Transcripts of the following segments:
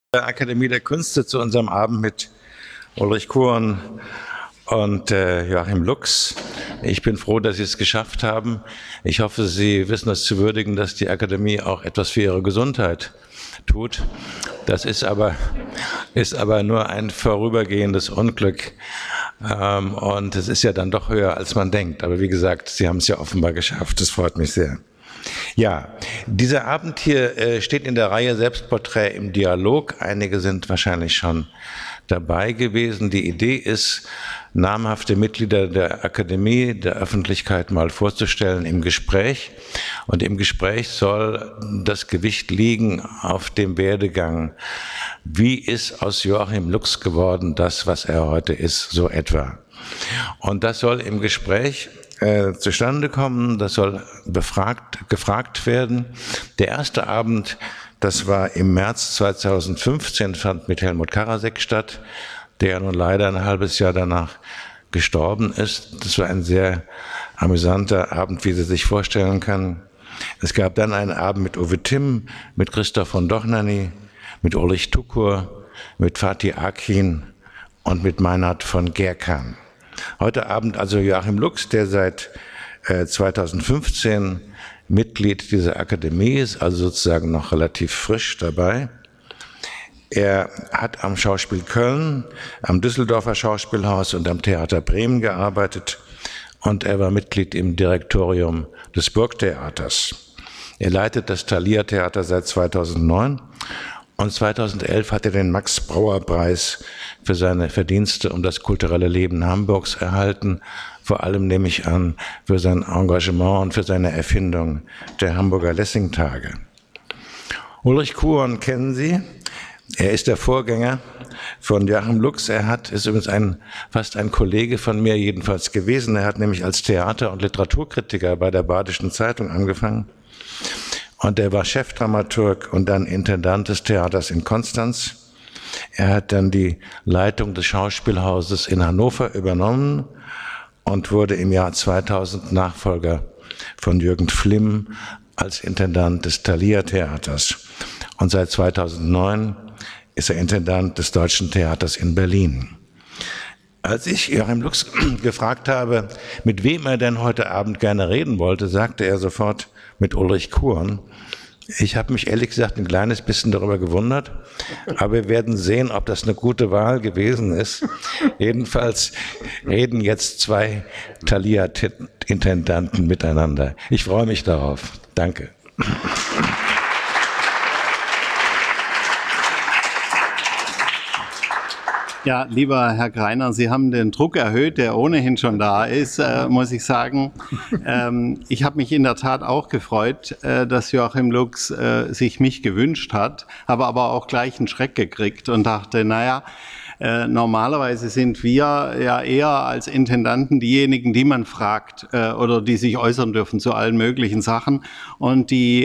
Der Akademie der Künste zu unserem Abend mit Ulrich Kuhren und Joachim Lux. Ich bin froh, dass Sie es geschafft haben. Ich hoffe, Sie wissen es zu würdigen, dass die Akademie auch etwas für Ihre Gesundheit tut. Das ist aber nur ein vorübergehendes Unglück. Und es ist ja dann doch höher, als man denkt. Aber wie gesagt, Sie haben es ja offenbar geschafft. Das freut mich sehr. Ja, dieser Abend hier steht in der Reihe Selbstporträt im Dialog. Einige sind wahrscheinlich schon dabei gewesen. Die Idee ist, namhafte Mitglieder der Akademie der Öffentlichkeit mal vorzustellen im Gespräch. Und im Gespräch soll das Gewicht liegen auf dem Werdegang. Wie ist aus Joachim Lux geworden, das, was er heute ist, so etwa? Und das soll im Gespräch zustande kommen, das soll gefragt werden. Der erste Abend, das war im März 2015, fand mit Helmut Karasek statt, der nun leider ein halbes Jahr danach gestorben ist. Das war ein sehr amüsanter Abend, wie Sie sich vorstellen können. Es gab dann einen Abend mit Uwe Timm, mit Christoph von Dohnanyi, mit Ulrich Tukur, mit Fatih Akin und mit Meinhard von Gerkan. Heute Abend also Joachim Lux, der seit 2015 Mitglied dieser Akademie ist, also sozusagen noch relativ frisch dabei. Er hat am Schauspiel Köln, am Düsseldorfer Schauspielhaus und am Theater Bremen gearbeitet und er war Mitglied im Direktorium des Burgtheaters. Er leitet das Thalia Theater seit 2009 und 2011 hat er den Max-Brauer-Preis für seine Verdienste um das kulturelle Leben Hamburgs erhalten, vor allem nehme ich an, für sein Engagement und für seine Erfindung der Hamburger Lessing-Tage. Ulrich Kuhren kennen Sie. Er ist der Vorgänger von Joachim Lux. Ist übrigens fast ein Kollege von mir jedenfalls gewesen. Er hat nämlich als Theater- und Literaturkritiker bei der Badischen Zeitung angefangen. Und er war Chefdramaturg und dann Intendant des Theaters in Konstanz. Er hat dann die Leitung des Schauspielhauses in Hannover übernommen und wurde im Jahr 2000 Nachfolger von Jürgen Flimm als Intendant des Thalia Theaters. Und seit 2009 ist er Intendant des Deutschen Theaters in Berlin. Als ich Joachim Lux gefragt habe, mit wem er denn heute Abend gerne reden wollte, sagte er sofort mit Ulrich Kuhren. Ich habe mich ehrlich gesagt ein kleines bisschen darüber gewundert, aber wir werden sehen, ob das eine gute Wahl gewesen ist. Jedenfalls reden jetzt zwei Thalia-Intendanten miteinander. Ich freue mich darauf. Danke. Ja, lieber Herr Greiner, Sie haben den Druck erhöht, der ohnehin schon da ist, muss ich sagen. Ich habe mich in der Tat auch gefreut, dass Joachim Lux sich mich gewünscht hat, habe aber auch gleich einen Schreck gekriegt und dachte, normalerweise sind wir ja eher als Intendanten diejenigen, die man fragt oder die sich äußern dürfen zu allen möglichen Sachen und die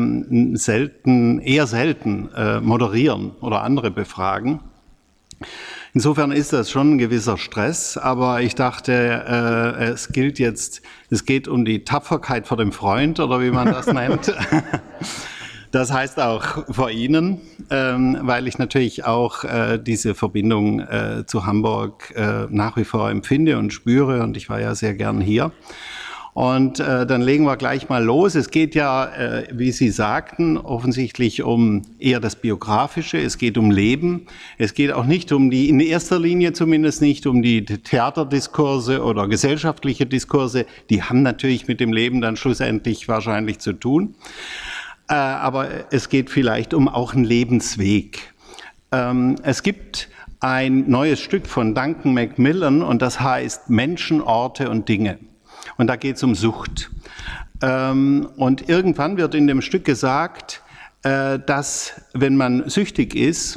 eher selten moderieren oder andere befragen. Insofern ist das schon ein gewisser Stress, aber ich dachte, es geht um die Tapferkeit vor dem Freund oder wie man das nennt. Das heißt auch vor Ihnen, weil ich natürlich auch diese Verbindung zu Hamburg nach wie vor empfinde und spüre und ich war ja sehr gern hier. Und dann legen wir gleich mal los. Es geht ja, wie Sie sagten, offensichtlich um eher das Biografische. Es geht um Leben. Es geht auch nicht in erster Linie zumindest nicht um die Theaterdiskurse oder gesellschaftliche Diskurse. Die haben natürlich mit dem Leben dann schlussendlich wahrscheinlich zu tun. Aber es geht vielleicht um auch einen Lebensweg. Es gibt ein neues Stück von Duncan Macmillan und das heißt Menschen, Orte und Dinge. Und da geht es um Sucht. Und irgendwann wird in dem Stück gesagt, dass wenn man süchtig ist,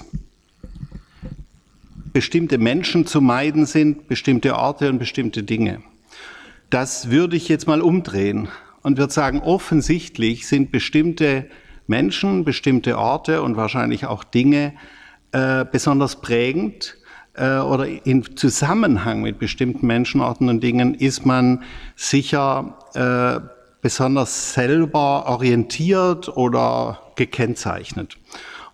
bestimmte Menschen zu meiden sind, bestimmte Orte und bestimmte Dinge. Das würde ich jetzt mal umdrehen und würde sagen, offensichtlich sind bestimmte Menschen, bestimmte Orte und wahrscheinlich auch Dinge besonders prägend. Oder in Zusammenhang mit bestimmten Menschen, Orten und Dingen ist man sicher besonders selber orientiert oder gekennzeichnet.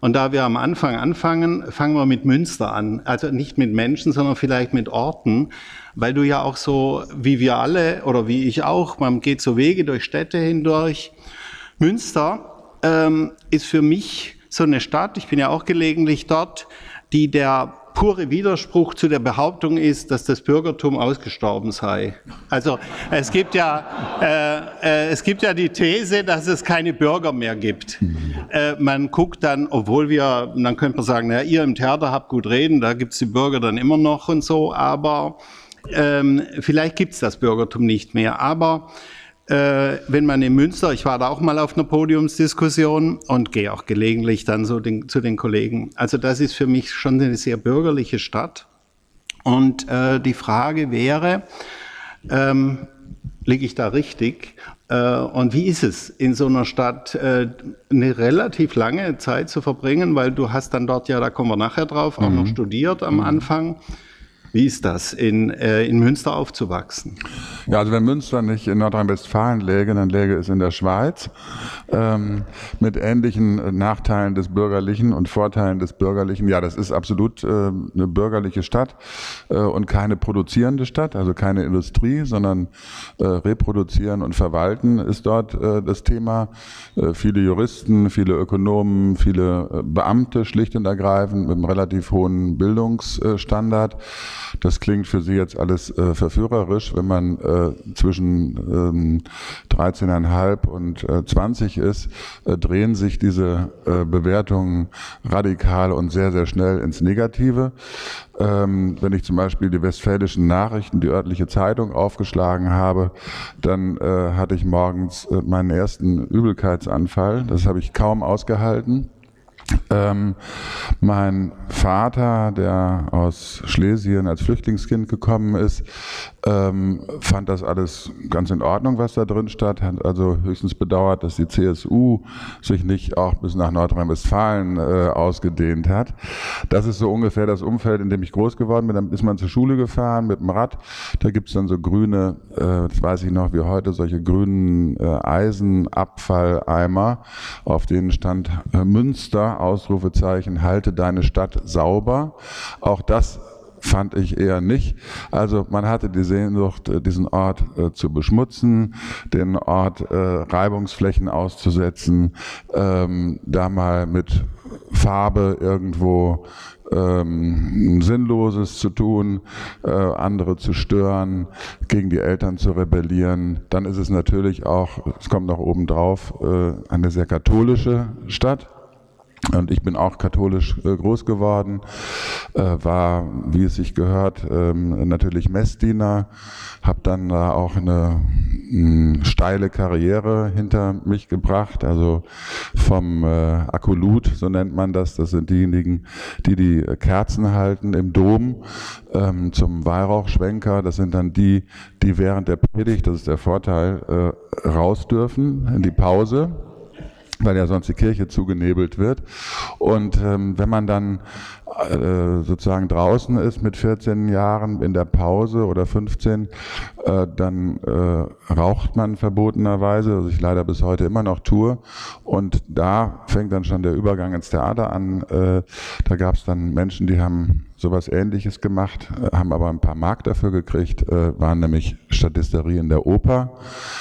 Und da wir am Anfang anfangen, fangen wir mit Münster an. Also nicht mit Menschen, sondern vielleicht mit Orten, weil du ja auch so, wie wir alle oder wie ich auch, man geht so Wege durch Städte hindurch. Münster ist für mich so eine Stadt, ich bin ja auch gelegentlich dort, die der pure Widerspruch zu der Behauptung ist, dass das Bürgertum ausgestorben sei. Also es gibt ja die These, dass es keine Bürger mehr gibt. Man guckt dann, dann könnte man sagen, na, ihr im Theater habt gut reden, da gibt's die Bürger dann immer noch und so, aber vielleicht gibt's das Bürgertum nicht mehr. Aber wenn man in Münster, ich war da auch mal auf einer Podiumsdiskussion und gehe auch gelegentlich dann so zu den Kollegen. Also das ist für mich schon eine sehr bürgerliche Stadt. Und die Frage wäre, liege ich da richtig? Und wie ist es, in so einer Stadt eine relativ lange Zeit zu verbringen? Weil du hast dann dort ja, da kommen wir nachher drauf, auch noch studiert am Anfang. Wie ist das, in Münster aufzuwachsen? Ja, also wenn Münster nicht in Nordrhein-Westfalen läge, dann läge es in der Schweiz, mit ähnlichen Nachteilen des Bürgerlichen und Vorteilen des Bürgerlichen. Ja, das ist absolut eine bürgerliche Stadt und keine produzierende Stadt, also keine Industrie, sondern reproduzieren und verwalten ist dort das Thema. Viele Juristen, viele Ökonomen, viele Beamte schlicht und ergreifend mit einem relativ hohen Bildungsstandard. Das klingt für Sie jetzt alles verführerisch, wenn man zwischen 13,5 und 20 ist, drehen sich diese Bewertungen radikal und sehr, sehr schnell ins Negative. Wenn ich zum Beispiel die Westfälischen Nachrichten, die örtliche Zeitung aufgeschlagen habe, dann hatte ich morgens meinen ersten Übelkeitsanfall. Das habe ich kaum ausgehalten. Mein Vater, der aus Schlesien als Flüchtlingskind gekommen ist, fand das alles ganz in Ordnung, was da drin stand, hat also höchstens bedauert, dass die CSU sich nicht auch bis nach Nordrhein-Westfalen ausgedehnt hat. Das ist so ungefähr das Umfeld, in dem ich groß geworden bin. Dann ist man zur Schule gefahren mit dem Rad, da gibt's dann so grüne, das weiß ich noch wie heute, solche grünen Eisenabfalleimer, auf denen stand Münster, Ausrufezeichen, halte deine Stadt sauber. Auch das fand ich eher nicht. Also man hatte die Sehnsucht, diesen Ort zu beschmutzen, den Ort Reibungsflächen auszusetzen, da mal mit Farbe irgendwo Sinnloses zu tun, andere zu stören, gegen die Eltern zu rebellieren. Dann ist es natürlich auch, es kommt noch obendrauf, eine sehr katholische Stadt. Und ich bin auch katholisch groß geworden, war, wie es sich gehört, natürlich Messdiener, habe dann da auch eine steile Karriere hinter mich gebracht, also vom Akolut, so nennt man das, das sind diejenigen, die die Kerzen halten im Dom, zum Weihrauchschwenker, das sind dann die während der Predigt, das ist der Vorteil, raus dürfen in die Pause, weil ja sonst die Kirche zugenebelt wird. Und wenn man dann sozusagen draußen ist mit 14 Jahren in der Pause oder 15, dann raucht man verbotenerweise, was ich leider bis heute immer noch tue. Und da fängt dann schon der Übergang ins Theater an. Da gab es dann Menschen, die haben sowas Ähnliches gemacht, haben aber ein paar Mark dafür gekriegt, waren nämlich Statisterie in der Oper,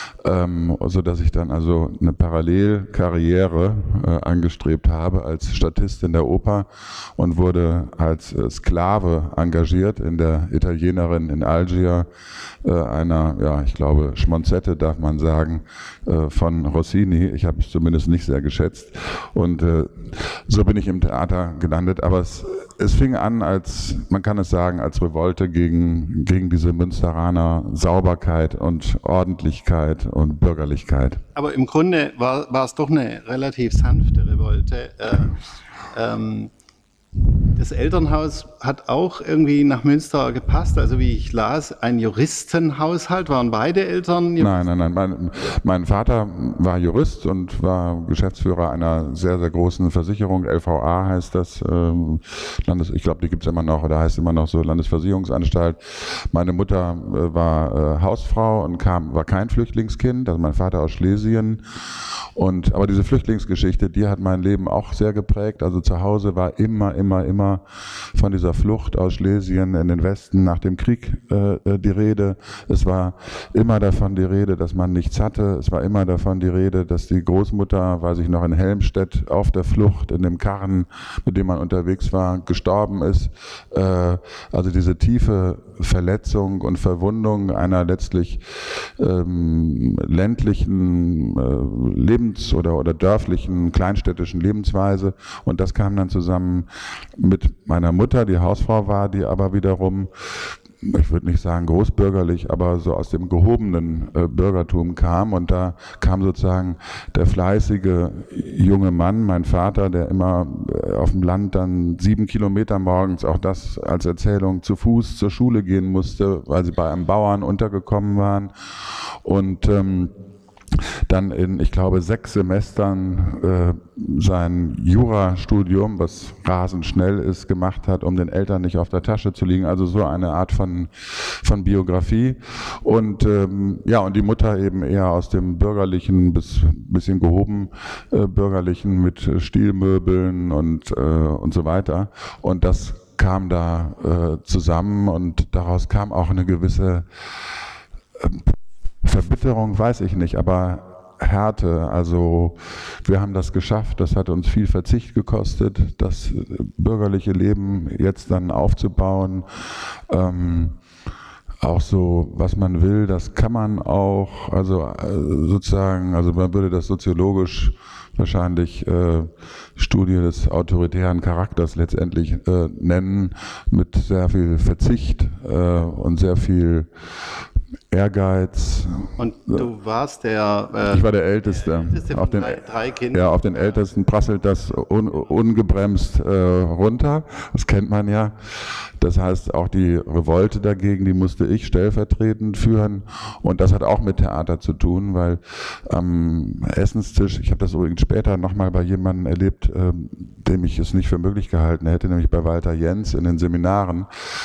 so dass ich dann also eine Parallelkarriere angestrebt habe als Statist in der Oper und wurde als Sklave engagiert in der Italienerin in Algier, einer, ja, ich glaube, Schmonzette darf man sagen, von Rossini. Ich habe es zumindest nicht sehr geschätzt. Und so bin ich im Theater gelandet. Aber es fing an als, man kann es sagen, als Revolte gegen diese Münsteraner Sauberkeit und Ordentlichkeit und Bürgerlichkeit. Aber im Grunde war es doch eine relativ sanfte Revolte. das Elternhaus hat auch irgendwie nach Münster gepasst. Also wie ich las, ein Juristenhaushalt. Waren beide Eltern Juristen? Nein. Mein Vater war Jurist und war Geschäftsführer einer sehr, sehr großen Versicherung. LVA heißt das. Ich glaube, die gibt es immer noch, oder heißt immer noch so, Landesversicherungsanstalt. Meine Mutter war Hausfrau und war kein Flüchtlingskind. Also mein Vater aus Schlesien. Aber diese Flüchtlingsgeschichte, die hat mein Leben auch sehr geprägt. Also zu Hause war immer von dieser Flucht aus Schlesien in den Westen nach dem Krieg die Rede. Es war immer davon die Rede, dass man nichts hatte. Es war immer davon die Rede, dass die Großmutter, weiß ich noch, in Helmstedt auf der Flucht in dem Karren, mit dem man unterwegs war, gestorben ist. Also diese tiefe Verletzung und Verwundung einer letztlich ländlichen Lebens- oder dörflichen, kleinstädtischen Lebensweise. Und das kam dann zusammen mit meiner Mutter, die Hausfrau war, die aber wiederum, ich würde nicht sagen großbürgerlich, aber so aus dem gehobenen Bürgertum kam. Und da kam sozusagen der fleißige junge Mann, mein Vater, der immer auf dem Land dann 7 Kilometer morgens, auch das als Erzählung, zu Fuß zur Schule gehen musste, weil sie bei einem Bauern untergekommen waren. Und dann in, ich glaube, 6 Semestern sein Jurastudium, was rasend schnell ist, gemacht hat, um den Eltern nicht auf der Tasche zu liegen. Also so eine Art von Biografie. Und und die Mutter eben eher aus dem bürgerlichen bis bisschen gehoben bürgerlichen mit Stilmöbeln und so weiter. Und das kam da zusammen und daraus kam auch eine gewisse Verbitterung, weiß ich nicht, aber Härte. Also wir haben das geschafft, das hat uns viel Verzicht gekostet, das bürgerliche Leben jetzt dann aufzubauen. Auch so, was man will, das kann man auch, also sozusagen, also man würde das soziologisch wahrscheinlich Studie des autoritären Charakters letztendlich nennen, mit sehr viel Verzicht und sehr viel Ehrgeiz. Und du warst ich war der Älteste. Auf den drei Kindern. Ja, auf den Ältesten prasselt das ungebremst runter. Das kennt man ja. Das heißt, auch die Revolte dagegen, die musste ich stellvertretend führen. Und das hat auch mit Theater zu tun, weil am Essenstisch, ich habe das übrigens später nochmal bei jemandem erlebt, dem ich es nicht für möglich gehalten hätte, nämlich bei Walter Jens in den Seminaren.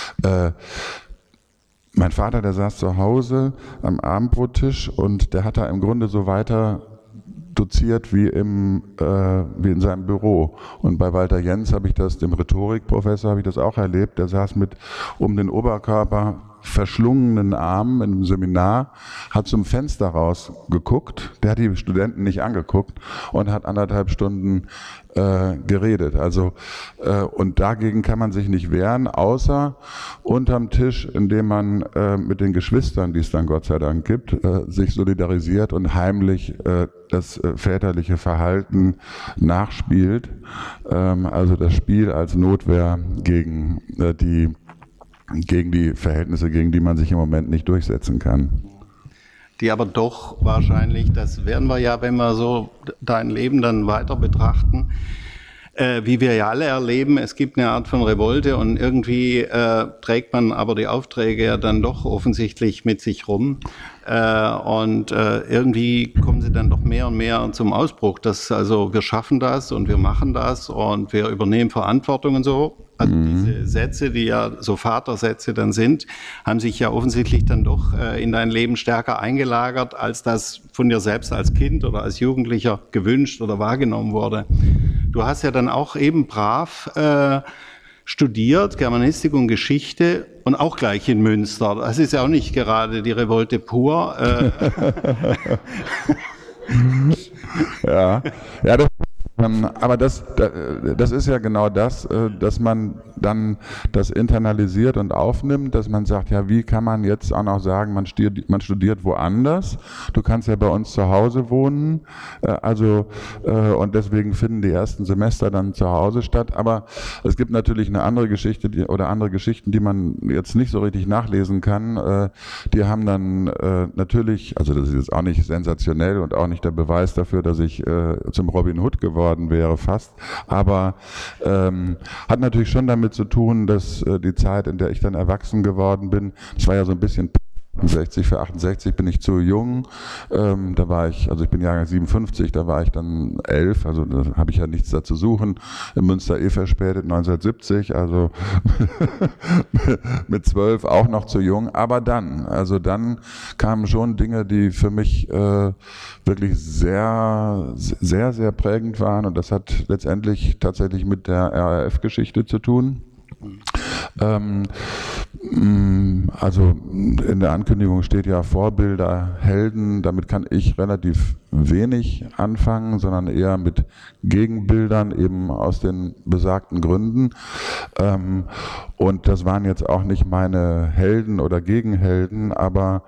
Mein Vater, der saß zu Hause am Abendbrottisch und der hat da im Grunde so weiter doziert wie in seinem Büro. Und bei Walter Jens habe ich das, dem Rhetorikprofessor, habe ich das auch erlebt. Der saß mit um den Oberkörper verschlungenen Armen im Seminar, hat zum Fenster rausgeguckt, der hat die Studenten nicht angeguckt und hat 1,5 Stunden geredet. Also und dagegen kann man sich nicht wehren, außer unterm Tisch, indem man mit den Geschwistern, die es dann Gott sei Dank gibt, sich solidarisiert und heimlich das väterliche Verhalten nachspielt. Also das Spiel als Notwehr gegen die Verhältnisse, gegen die man sich im Moment nicht durchsetzen kann. Die aber doch wahrscheinlich, das werden wir ja, wenn wir so dein Leben dann weiter betrachten, wie wir ja alle erleben, es gibt eine Art von Revolte und irgendwie trägt man aber die Aufträge ja dann doch offensichtlich mit sich rum. Und irgendwie kommen sie dann doch mehr und mehr zum Ausbruch, dass also wir schaffen das und wir machen das und wir übernehmen Verantwortung und so. Also diese Sätze, die ja so Vatersätze dann sind, haben sich ja offensichtlich dann doch in dein Leben stärker eingelagert, als das von dir selbst als Kind oder als Jugendlicher gewünscht oder wahrgenommen wurde. Du hast ja dann auch eben brav studiert, Germanistik und Geschichte und auch gleich in Münster. Das ist ja auch nicht gerade die Revolte pur. Ja, aber das ist ja genau das, dass man dann das internalisiert und aufnimmt, dass man sagt, ja, wie kann man jetzt auch noch sagen, man studiert woanders, du kannst ja bei uns zu Hause wohnen, und deswegen finden die ersten Semester dann zu Hause statt, aber es gibt natürlich eine andere Geschichte andere Geschichten, die man jetzt nicht so richtig nachlesen kann, die haben dann natürlich, also das ist jetzt auch nicht sensationell und auch nicht der Beweis dafür, dass ich zum Robin Hood geworden geworden wäre fast. Aber hat natürlich schon damit zu tun, dass die Zeit, in der ich dann erwachsen geworden bin, das war ja so ein bisschen 60 für 68 bin ich zu jung, da war ich, also ich bin Jahrgang 57, da war ich dann 11, also da habe ich ja nichts dazu suchen, in Münster verspätet 1970, also mit 12 auch noch zu jung, aber dann kamen schon Dinge, die für mich wirklich sehr, sehr, sehr prägend waren, und das hat letztendlich tatsächlich mit der RAF-Geschichte zu tun. Also in der Ankündigung steht ja Vorbilder, Helden, damit kann ich relativ wenig anfangen, sondern eher mit Gegenbildern eben aus den besagten Gründen. Und das waren jetzt auch nicht meine Helden oder Gegenhelden, aber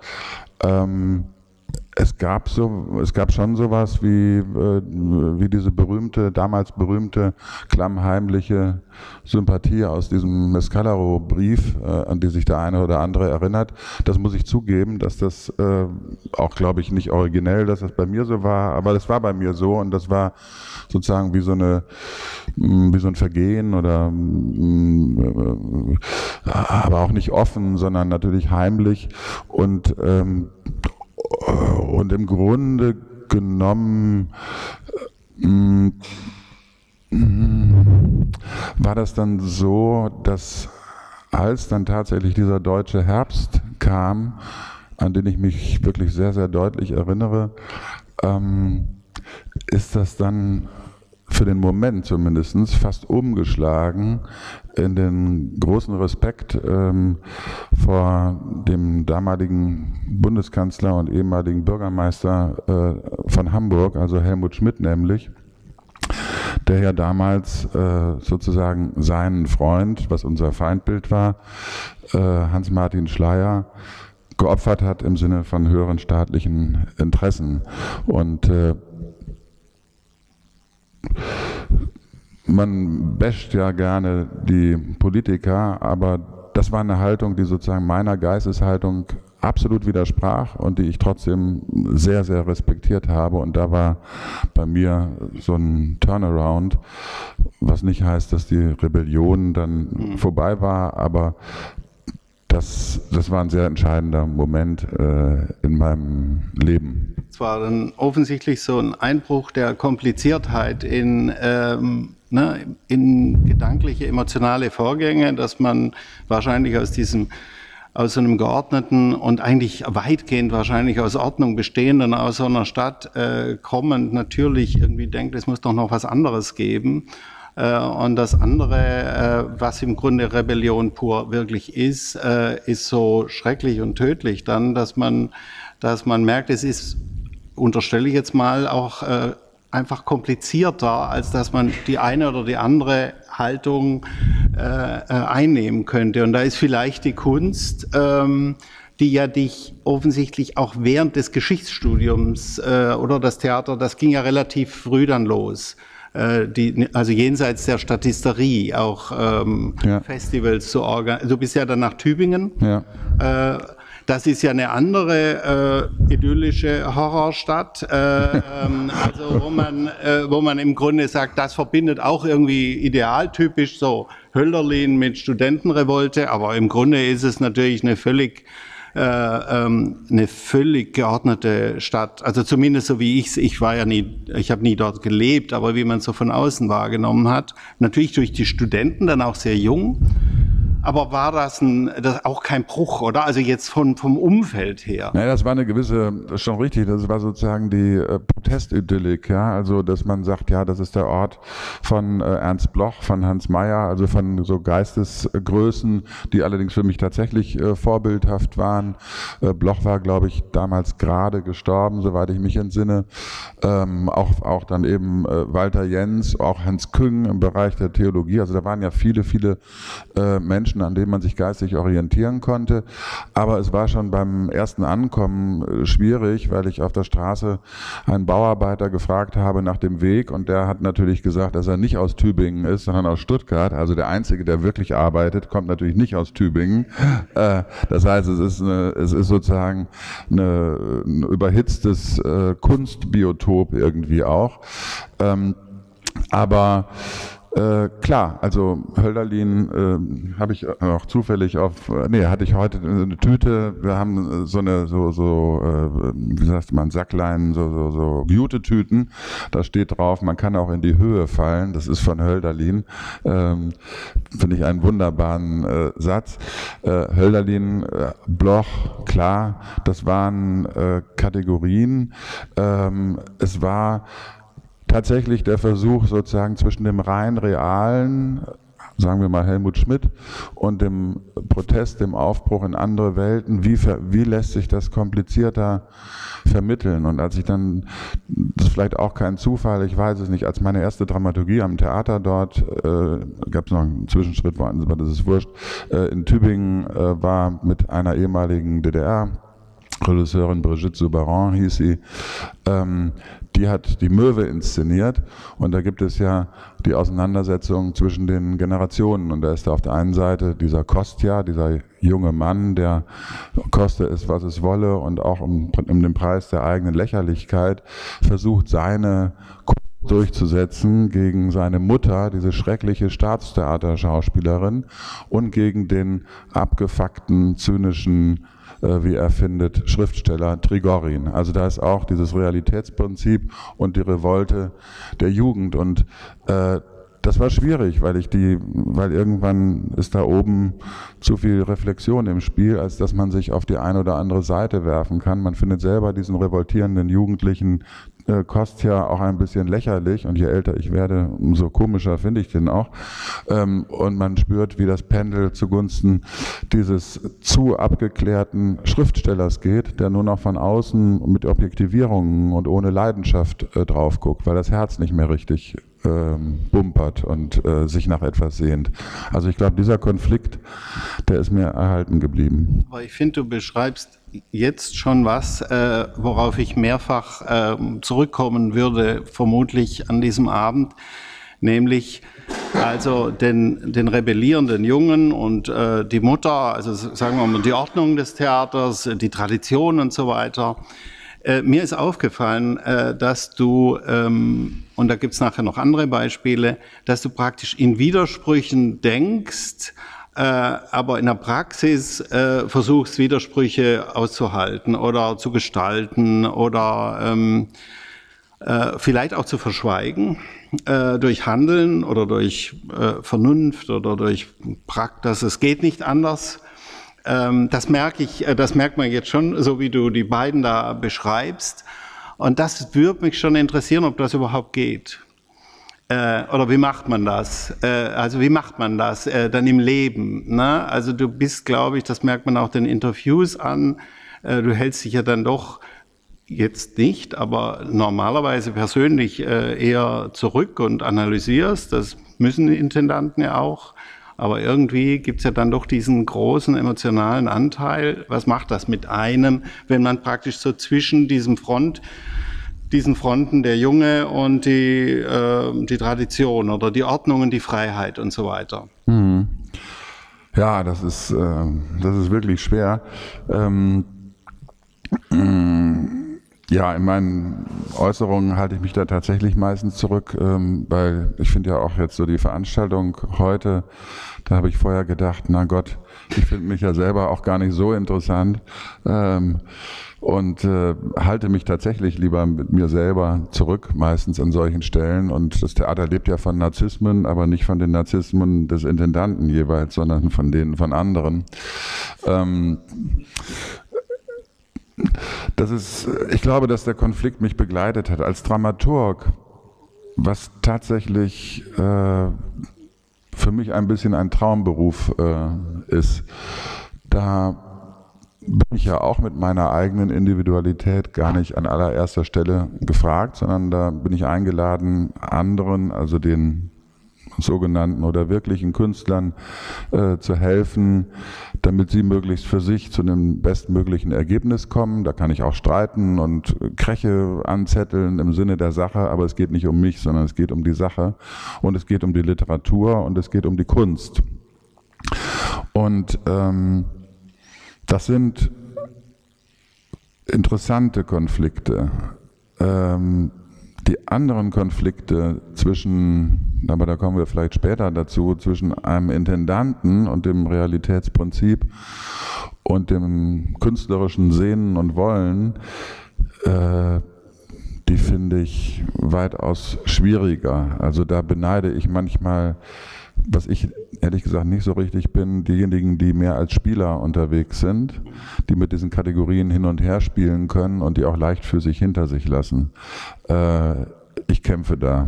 es gab schon sowas wie diese damals berühmte klammheimliche Sympathie aus diesem Mescalero-Brief, an die sich der eine oder andere erinnert. Das muss ich zugeben, dass das auch, glaube ich, nicht originell, dass das bei mir so war, aber das war bei mir so, und das war sozusagen wie so ein Vergehen oder aber auch nicht offen, sondern natürlich heimlich, und im Grunde genommen war das dann so, dass als dann tatsächlich dieser deutsche Herbst kam, an den ich mich wirklich sehr, sehr deutlich erinnere, ist das dann für den Moment zumindest fast umgeschlagen in den großen Respekt vor dem damaligen Bundeskanzler und ehemaligen Bürgermeister von Hamburg, also Helmut Schmidt nämlich, der ja damals sozusagen seinen Freund, was unser Feindbild war, Hans-Martin Schleyer, geopfert hat im Sinne von höheren staatlichen Interessen. Und man basht ja gerne die Politiker, aber das war eine Haltung, die sozusagen meiner Geisteshaltung absolut widersprach und die ich trotzdem sehr, sehr respektiert habe. Und da war bei mir so ein Turnaround, was nicht heißt, dass die Rebellion dann vorbei war, aber das war ein sehr entscheidender Moment in meinem Leben. Es war dann offensichtlich so ein Einbruch der Kompliziertheit in gedankliche, emotionale Vorgänge, dass man wahrscheinlich aus so einem geordneten und eigentlich weitgehend wahrscheinlich aus Ordnung bestehenden, aus so einer Stadt kommend natürlich irgendwie denkt, es muss doch noch was anderes geben. Und das andere, was im Grunde Rebellion pur wirklich ist so schrecklich und tödlich dann, dass man merkt, es ist, unterstelle ich jetzt mal, auch einfach komplizierter, als dass man die eine oder die andere Haltung einnehmen könnte. Und da ist vielleicht die Kunst, die ja dich offensichtlich auch während des Geschichtsstudiums oder das Theater, das ging ja relativ früh dann los. Also jenseits der Statisterie auch Festivals zu organisieren. Du bist ja dann nach Tübingen. Ja. Das ist ja eine andere idyllische Horrorstadt, also wo man im Grunde sagt, das verbindet auch irgendwie idealtypisch so Hölderlin mit Studentenrevolte, aber im Grunde ist es natürlich eine völlig geordnete Stadt. Also zumindest so wie ich habe nie dort gelebt, aber wie man es so von außen wahrgenommen hat. Natürlich durch die Studenten, dann auch sehr jung. Aber war das auch kein Bruch, oder? Also jetzt vom Umfeld her. Naja, das war eine gewisse, schon richtig, das war sozusagen die Protestidyllik, ja. Also, dass man sagt, ja, das ist der Ort von Ernst Bloch, von Hans Mayer, also von so Geistesgrößen, die allerdings für mich tatsächlich vorbildhaft waren. Bloch war, glaube ich, damals gerade gestorben, soweit ich mich entsinne. Auch dann eben Walter Jens, auch Hans Küng im Bereich der Theologie. Also da waren ja viele, viele Menschen, an denen man sich geistig orientieren konnte. Aber es war schon beim ersten Ankommen schwierig, weil ich auf der Straße einen Bauarbeiter gefragt habe nach dem Weg, und der hat natürlich gesagt, dass er nicht aus Tübingen ist, sondern aus Stuttgart. Also der Einzige, der wirklich arbeitet, kommt natürlich nicht aus Tübingen. Das heißt, es ist sozusagen ein überhitztes Kunstbiotop irgendwie auch. Aber klar, also Hölderlin habe ich auch zufällig hatte ich heute eine Tüte, wir haben wie sagt man, Sacklein, so Jute-Tüten, da steht drauf, man kann auch in die Höhe fallen, das ist von Hölderlin, finde ich einen wunderbaren Satz. Hölderlin, Bloch, klar, das waren Kategorien, es war tatsächlich der Versuch sozusagen zwischen dem rein realen, sagen wir mal Helmut Schmidt, und dem Protest, dem Aufbruch in andere Welten, wie lässt sich das komplizierter vermitteln? Und als ich dann, das ist vielleicht auch kein Zufall, ich weiß es nicht, als meine erste Dramaturgie am Theater dort, gab es noch einen Zwischenschritt, aber das ist wurscht, in Tübingen war mit einer ehemaligen DDR-Regisseurin, Brigitte Soubaran hieß sie, die hat die Möwe inszeniert und da gibt es ja die Auseinandersetzung zwischen den Generationen und da ist da auf der einen Seite dieser Kostja, dieser junge Mann, der koste es, was es wolle und auch um den Preis der eigenen Lächerlichkeit versucht, seine Kunst durchzusetzen gegen seine Mutter, diese schreckliche Staatstheaterschauspielerin, und gegen den abgefuckten, zynischen, wie er findet, Schriftsteller Trigorin. Also da ist auch dieses Realitätsprinzip und die Revolte der Jugend. Und das war schwierig, weil irgendwann ist da oben zu viel Reflexion im Spiel, als dass man sich auf die eine oder andere Seite werfen kann. Man findet selber diesen revoltierenden Jugendlichen Kostja auch ein bisschen lächerlich, und je älter ich werde, umso komischer finde ich den auch. Und man spürt, wie das Pendel zugunsten dieses zu abgeklärten Schriftstellers geht, der nur noch von außen mit Objektivierungen und ohne Leidenschaft drauf guckt, weil das Herz nicht mehr richtig bumpert und sich nach etwas sehnt. Also ich glaube, dieser Konflikt, der ist mir erhalten geblieben. Aber ich finde, du beschreibst jetzt schon was, worauf ich mehrfach zurückkommen würde, vermutlich an diesem Abend, nämlich also den rebellierenden Jungen und die Mutter, also sagen wir mal die Ordnung des Theaters, die Tradition und so weiter. Mir ist aufgefallen, dass du, und da gibt es nachher noch andere Beispiele, dass du praktisch in Widersprüchen denkst, aber in der Praxis versuchst, Widersprüche auszuhalten oder zu gestalten oder vielleicht auch zu verschweigen durch Handeln oder durch Vernunft oder durch Praxis. Es geht nicht anders. Das merkt man jetzt schon, so wie du die beiden da beschreibst. Und das würde mich schon interessieren, ob das überhaupt geht. Oder wie macht man das? Wie macht man das dann im Leben? Ne? Also du bist, glaube ich, das merkt man auch den Interviews an, du hältst dich ja dann doch jetzt nicht, aber normalerweise persönlich eher zurück und analysierst. Das müssen die Intendanten ja auch. Aber irgendwie gibt's ja dann doch diesen großen emotionalen Anteil. Was macht das mit einem, wenn man praktisch so zwischen diesen Fronten, der Junge und die Tradition oder die Ordnung und die Freiheit und so weiter? Ja, das ist wirklich schwer. Ja, in meinen Äußerungen halte ich mich da tatsächlich meistens zurück, weil ich finde ja auch jetzt so die Veranstaltung heute, da habe ich vorher gedacht, na Gott, ich finde mich ja selber auch gar nicht so interessant und halte mich tatsächlich lieber mit mir selber zurück, meistens an solchen Stellen. Und das Theater lebt ja von Narzissmen, aber nicht von den Narzissmen des Intendanten jeweils, sondern von denen von anderen. Ich glaube, dass der Konflikt mich begleitet hat als Dramaturg, was tatsächlich für mich ein bisschen ein Traumberuf ist. Da bin ich ja auch mit meiner eigenen Individualität gar nicht an allererster Stelle gefragt, sondern da bin ich eingeladen, anderen, also den sogenannten oder wirklichen Künstlern zu helfen, damit sie möglichst für sich zu einem bestmöglichen Ergebnis kommen. Da kann ich auch streiten und Kräche anzetteln im Sinne der Sache, aber es geht nicht um mich, sondern es geht um die Sache und es geht um die Literatur und es geht um die Kunst. Und das sind interessante Konflikte, die anderen Konflikte zwischen, aber da kommen wir vielleicht später dazu, zwischen einem Intendanten und dem Realitätsprinzip und dem künstlerischen Sehnen und Wollen, die finde ich weitaus schwieriger. Also da beneide ich manchmal, was ich ehrlich gesagt nicht so richtig bin, diejenigen, die mehr als Spieler unterwegs sind, die mit diesen Kategorien hin und her spielen können und die auch leicht für sich hinter sich lassen. Ich kämpfe da.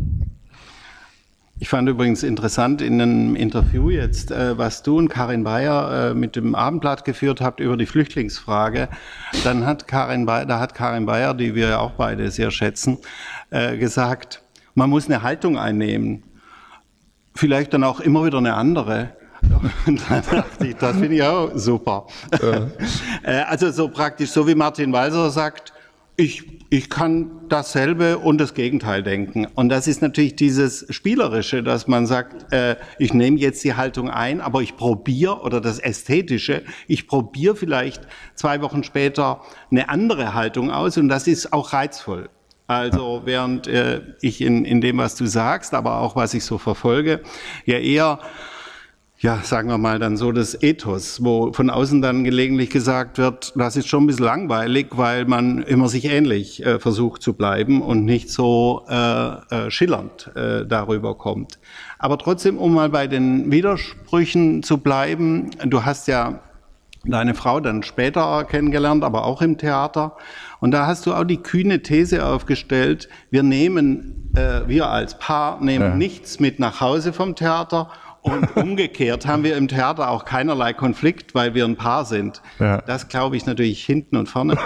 Ich fand übrigens interessant in einem Interview jetzt, was du und Karin Bayer mit dem Abendblatt geführt habt über die Flüchtlingsfrage. Da hat Karin Bayer, die wir ja auch beide sehr schätzen, gesagt, man muss eine Haltung einnehmen. Vielleicht dann auch immer wieder eine andere. Und dann dachte ich, das finde ich auch super. Also so praktisch, so wie Martin Walser sagt, ich kann dasselbe und das Gegenteil denken. Und das ist natürlich dieses Spielerische, dass man sagt, ich nehme jetzt die Haltung ein, aber ich probiere, oder das Ästhetische, ich probiere vielleicht 2 Wochen später eine andere Haltung aus und das ist auch reizvoll. Also während ich in dem, was du sagst, aber auch was ich so verfolge, ja eher, ja, sagen wir mal dann so das Ethos, wo von außen dann gelegentlich gesagt wird, das ist schon ein bisschen langweilig, weil man immer sich ähnlich versucht zu bleiben und nicht so schillernd darüber kommt. Aber trotzdem, um mal bei den Widersprüchen zu bleiben, du hast ja deine Frau dann später kennengelernt, aber auch im Theater. Und da hast du auch die kühne These aufgestellt, wir als Paar nehmen nichts mit nach Hause vom Theater und umgekehrt haben wir im Theater auch keinerlei Konflikt, weil wir ein Paar sind. Ja. Das glaube ich natürlich hinten und vorne.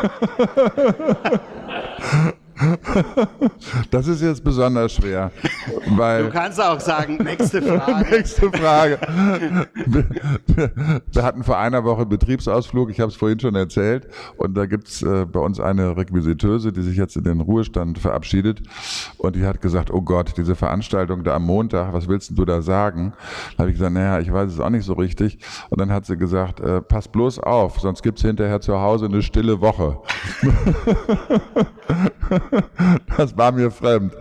Das ist jetzt besonders schwer, weil... Du kannst auch sagen, nächste Frage. Nächste Frage. Wir hatten vor einer Woche Betriebsausflug, ich habe es vorhin schon erzählt, und da gibt es bei uns eine Requisiteuse, die sich jetzt in den Ruhestand verabschiedet, und die hat gesagt, oh Gott, diese Veranstaltung da am Montag, was willst du da sagen? Da habe ich gesagt, naja, ich weiß es auch nicht so richtig, und dann hat sie gesagt, pass bloß auf, sonst gibt es hinterher zu Hause eine stille Woche. Das war mir fremd.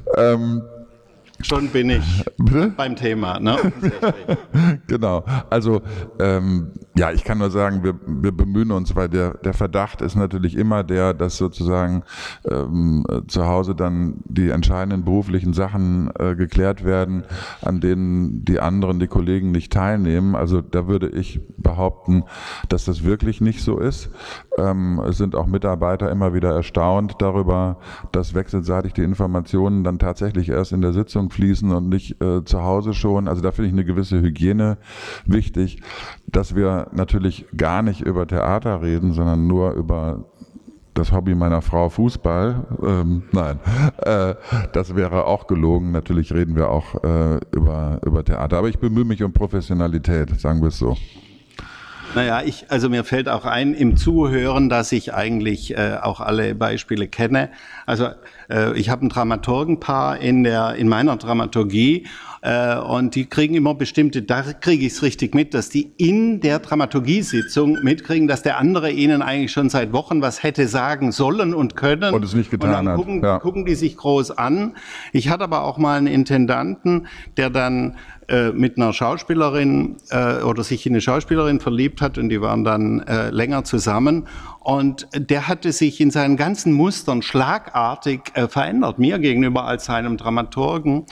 Schon bin ich beim Thema, ne? Genau. Also ja, ich kann nur sagen, wir bemühen uns, weil der Verdacht ist natürlich immer der, dass sozusagen zu Hause dann die entscheidenden beruflichen Sachen geklärt werden, an denen die anderen, die Kollegen nicht teilnehmen. Also da würde ich behaupten, dass das wirklich nicht so ist. Es sind auch Mitarbeiter immer wieder erstaunt darüber, dass wechselseitig die Informationen dann tatsächlich erst in der Sitzung fließen und nicht zu Hause schon. Also da finde ich eine gewisse Hygiene wichtig, dass wir natürlich gar nicht über Theater reden, sondern nur über das Hobby meiner Frau Fußball. Nein, das wäre auch gelogen. Natürlich reden wir auch über Theater. Aber ich bemühe mich um Professionalität, sagen wir es so. Naja, also mir fällt auch ein im Zuhören, dass ich eigentlich auch alle Beispiele kenne. Also ich habe ein Dramaturgenpaar in meiner Dramaturgie und die kriegen immer bestimmte, da kriege ich es richtig mit, dass die in der Dramaturgiesitzung mitkriegen, dass der andere ihnen eigentlich schon seit Wochen was hätte sagen sollen und können. Und es nicht getan hat. Und dann gucken die sich groß an. Ich hatte aber auch mal einen Intendanten, der dann mit einer Schauspielerin oder sich in eine Schauspielerin verliebt hat und die waren dann länger zusammen und der hatte sich in seinen ganzen Mustern schlagartig verändert, mir gegenüber als seinem Dramaturgen.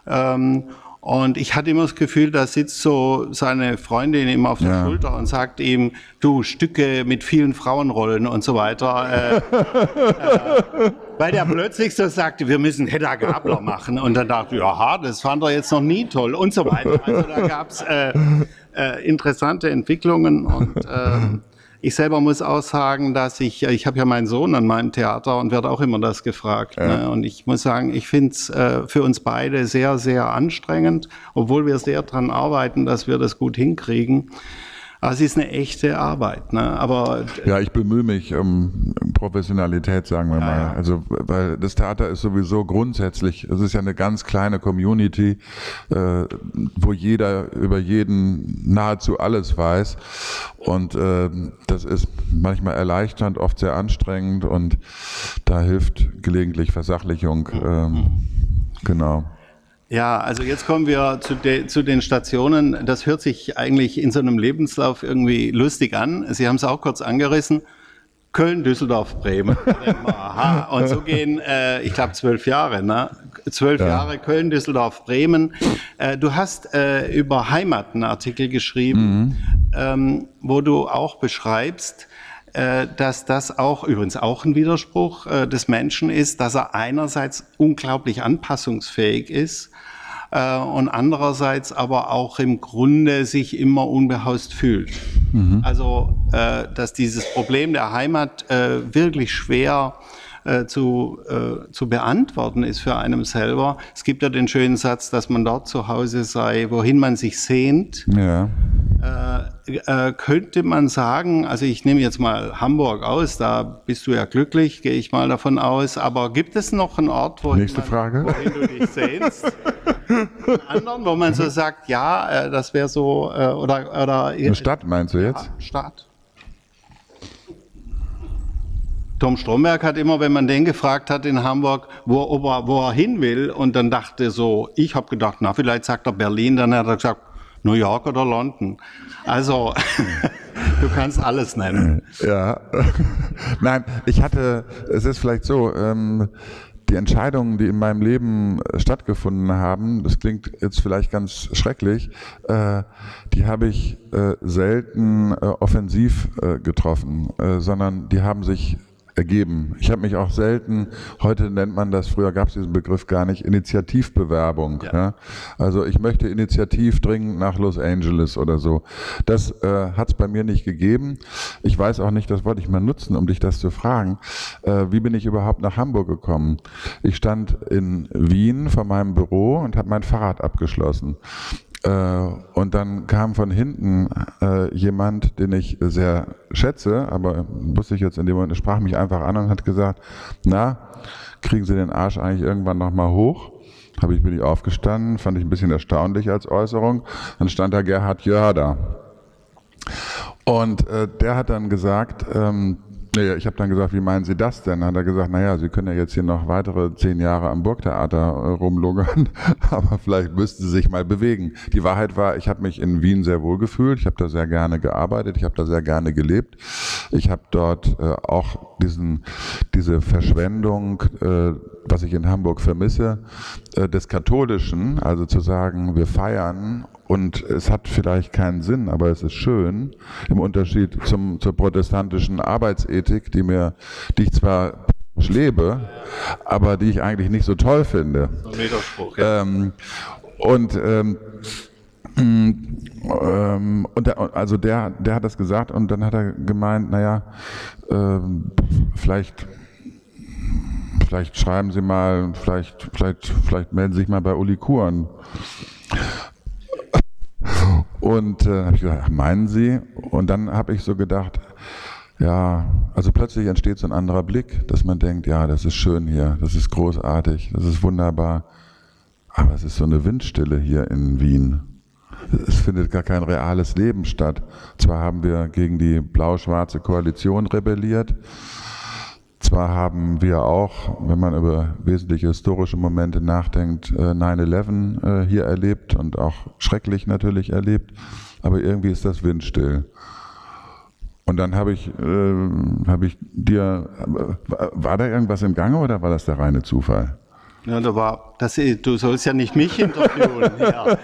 Und ich hatte immer das Gefühl, da sitzt so seine Freundin ihm auf der Schulter und sagt ihm, du, Stücke mit vielen Frauenrollen und so weiter. Weil der plötzlich so sagte, wir müssen Hedda Gabler machen. Und dann dachte ich, aha, das fand er jetzt noch nie toll und so weiter. Also da gab's interessante Entwicklungen und ich selber muss auch sagen, dass ich habe ja meinen Sohn an meinem Theater und werde auch immer das gefragt. Ja. Ne? Und ich muss sagen, ich finde es für uns beide sehr, sehr anstrengend, obwohl wir sehr dran arbeiten, dass wir das gut hinkriegen. Aber es ist eine echte Arbeit, ne? Aber ja, ich bemühe mich um Professionalität, sagen wir mal. Ja. Also, weil das Theater ist sowieso grundsätzlich, es ist ja eine ganz kleine Community, wo jeder über jeden nahezu alles weiß. Und das ist manchmal erleichternd, oft sehr anstrengend und da hilft gelegentlich Versachlichung. Genau. ja, also jetzt kommen wir zu den Stationen. Das hört sich eigentlich in so einem Lebenslauf irgendwie lustig an. Sie haben es auch kurz angerissen. Köln, Düsseldorf, Bremen. Aha. Und so gehen, ich glaube, 12 Jahre. Ne? 12 Jahre Köln, Düsseldorf, Bremen. Du hast über Heimat einen Artikel geschrieben, wo du auch beschreibst, dass das auch, übrigens auch ein Widerspruch des Menschen ist, dass er einerseits unglaublich anpassungsfähig ist und andererseits aber auch im Grunde sich immer unbehaust fühlt. Also, dass dieses Problem der Heimat wirklich schwer zu beantworten ist für einen selber. Es gibt ja den schönen Satz, dass man dort zu Hause sei, wohin man sich sehnt. Ja. Könnte man sagen, also ich nehme jetzt mal Hamburg aus, da bist du ja glücklich, gehe ich mal davon aus, aber gibt es noch einen Ort, wohin du dich sehnst? Einen anderen, wo man so sagt, ja, das wäre so, oder Eine Stadt meinst du jetzt? Ja, Stadt. Tom Stromberg hat immer, wenn man den gefragt hat in Hamburg, wo er hin will, und dann dachte so, ich habe gedacht, na, vielleicht sagt er Berlin, dann hat er gesagt, New York oder London. Also, du kannst alles nennen. Ja. Nein, es ist vielleicht so, die Entscheidungen, die in meinem Leben stattgefunden haben, das klingt jetzt vielleicht ganz schrecklich, die habe ich selten offensiv getroffen, sondern die haben sich ergeben. Ich habe mich auch selten, heute nennt man das, früher gab es diesen Begriff gar nicht, Initiativbewerbung. Ja. Ja? Also ich möchte initiativ dringend nach Los Angeles oder so. Das hat es bei mir nicht gegeben. Ich weiß auch nicht, das wollte ich mal nutzen, um dich das zu fragen. Wie bin ich überhaupt nach Hamburg gekommen? Ich stand in Wien vor meinem Büro und habe mein Fahrrad abgeschlossen. Und dann kam von hinten jemand, den ich sehr schätze, aber wusste ich jetzt in dem Moment, sprach mich einfach an und hat gesagt, na, kriegen Sie den Arsch eigentlich irgendwann nochmal hoch? Bin ich aufgestanden, fand ich ein bisschen erstaunlich als Äußerung. Dann stand da Gerhard Jöhrder. Und der hat dann gesagt, ich habe dann gesagt, wie meinen Sie das denn? Dann hat er gesagt, naja, Sie können ja jetzt hier noch weitere 10 Jahre am Burgtheater rumlungern, aber vielleicht müssten Sie sich mal bewegen. Die Wahrheit war, ich habe mich in Wien sehr wohl gefühlt, ich habe da sehr gerne gearbeitet, ich habe da sehr gerne gelebt. Ich habe dort auch diese Verschwendung, was ich in Hamburg vermisse, des Katholischen, also zu sagen, wir feiern und es hat vielleicht keinen Sinn, aber es ist schön, im Unterschied zur protestantischen Arbeitsethik, die ich zwar lebe, aber die ich eigentlich nicht so toll finde. So ein Widerspruch, ja. Der hat das gesagt und dann hat er gemeint, naja, vielleicht schreiben Sie mal, vielleicht melden Sie sich mal bei Uli Kuren. Und habe ich gesagt, ach, meinen Sie? Und dann habe ich so gedacht, ja, also plötzlich entsteht so ein anderer Blick, dass man denkt, ja, das ist schön hier, das ist großartig, das ist wunderbar, aber es ist so eine Windstille hier in Wien. Es findet gar kein reales Leben statt. Zwar haben wir gegen die blau-schwarze Koalition rebelliert, zwar haben wir auch, wenn man über wesentliche historische Momente nachdenkt, 9/11 hier erlebt und auch schrecklich natürlich erlebt, aber irgendwie ist das windstill. Und dann habe ich dir, war da irgendwas im Gange oder war das der reine Zufall? Ja, du sollst ja nicht mich interviewen. Ja.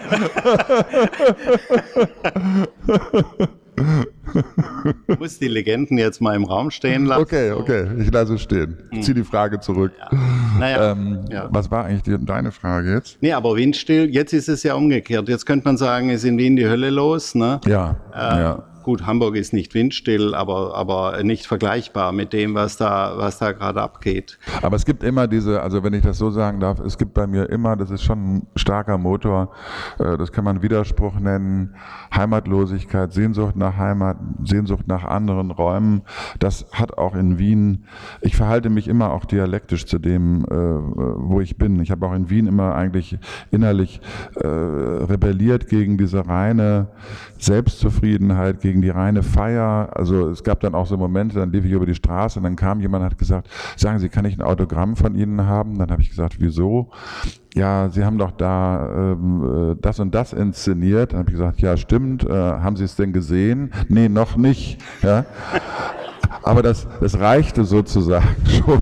Du musst die Legenden jetzt mal im Raum stehen lassen. Okay, ich lasse es stehen. Ich ziehe die Frage zurück. Ja. Naja, was war eigentlich deine Frage jetzt? Nee, aber windstill, jetzt ist es ja umgekehrt. Jetzt könnte man sagen, ist in Wien die Hölle los, ne? Ja. gut, Hamburg ist nicht windstill, aber nicht vergleichbar mit dem, was da gerade abgeht. Aber es gibt immer also wenn ich das so sagen darf, es gibt bei mir immer, das ist schon ein starker Motor, das kann man Widerspruch nennen, Heimatlosigkeit, Sehnsucht nach Heimat, Sehnsucht nach anderen Räumen. Das hat auch in Wien, ich verhalte mich immer auch dialektisch zu dem, wo ich bin. Ich habe auch in Wien immer eigentlich innerlich rebelliert gegen diese reine Selbstzufriedenheit, gegen die reine Feier. Also es gab dann auch so Momente, dann lief ich über die Straße und dann kam jemand und hat gesagt, sagen Sie, kann ich ein Autogramm von Ihnen haben? Dann habe ich gesagt, wieso? Ja, Sie haben doch da das und das inszeniert. Dann habe ich gesagt, ja stimmt, haben Sie es denn gesehen? Nee, noch nicht. Ja. Aber das reichte sozusagen schon,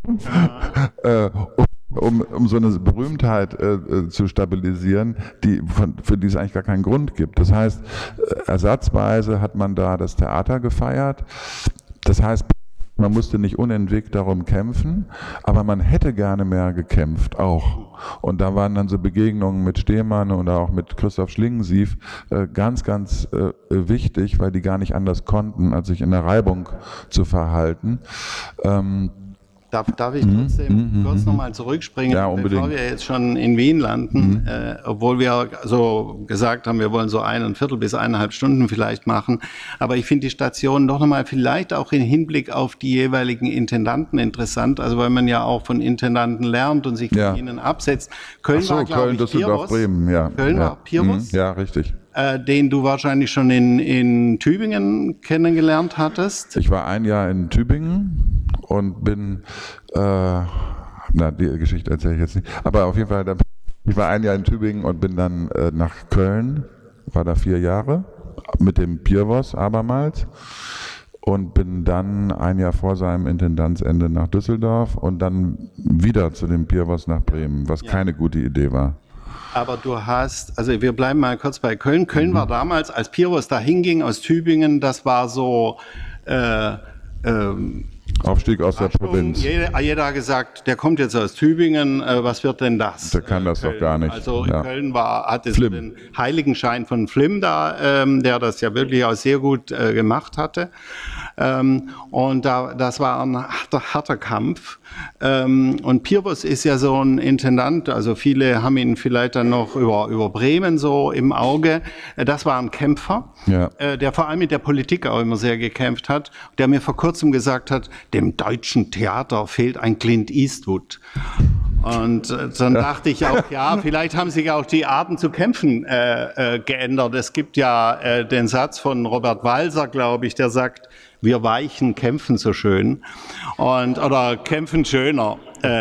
um so eine Berühmtheit zu stabilisieren, für die es eigentlich gar keinen Grund gibt. Das heißt, ersatzweise hat man da das Theater gefeiert. Das heißt, man musste nicht unentwegt darum kämpfen, aber man hätte gerne mehr gekämpft auch. Und da waren dann so Begegnungen mit Stehmann oder auch mit Christoph Schlingensief ganz, ganz wichtig, weil die gar nicht anders konnten, als sich in der Reibung zu verhalten. Darf ich trotzdem kurz nochmal zurückspringen, ja, bevor wir jetzt schon in Wien landen, obwohl wir so gesagt haben, wir wollen so 1,25 bis 1,5 Stunden vielleicht machen. Aber ich finde die Stationen doch nochmal vielleicht auch im Hinblick auf die jeweiligen Intendanten interessant, also weil man ja auch von Intendanten lernt und sich von ihnen absetzt. Köln war, glaube ich, Düsseldorf, Bremen, ja. Köln war Pirvos? Ja, richtig. Den du wahrscheinlich schon in Tübingen kennengelernt hattest. Ich war ein Jahr in Tübingen und bin, die Geschichte erzähle ich jetzt nicht, aber auf jeden Fall, ich war ein Jahr in Tübingen und bin dann nach Köln, war da 4 Jahre, mit dem Pirvos abermals und bin dann ein Jahr vor seinem Intendanzende nach Düsseldorf und dann wieder zu dem Pirvos nach Bremen, was keine gute Idee war. Aber du hast, also wir bleiben mal kurz bei Köln. Köln war damals, als Pirvos da hinging aus Tübingen, das war so Aufstieg aus der Provinz. Jeder hat gesagt, der kommt jetzt aus Tübingen, was wird denn das? Der kann das Köln. Doch gar nicht. Also in Köln hatte es den Heiligenschein von Flimm da, der das ja wirklich auch sehr gut gemacht hatte. Und das war ein harter Kampf. Und Pirvos ist ja so ein Intendant, also viele haben ihn vielleicht dann noch über Bremen so im Auge. Das war ein Kämpfer, der vor allem mit der Politik auch immer sehr gekämpft hat, der mir vor kurzem gesagt hat, dem deutschen Theater fehlt ein Clint Eastwood. Und dann dachte ich auch, ja, vielleicht haben sich auch die Arten zu kämpfen geändert. Es gibt ja den Satz von Robert Walser, glaube ich, der sagt, wir Weichen kämpfen so schön oder kämpfen schöner.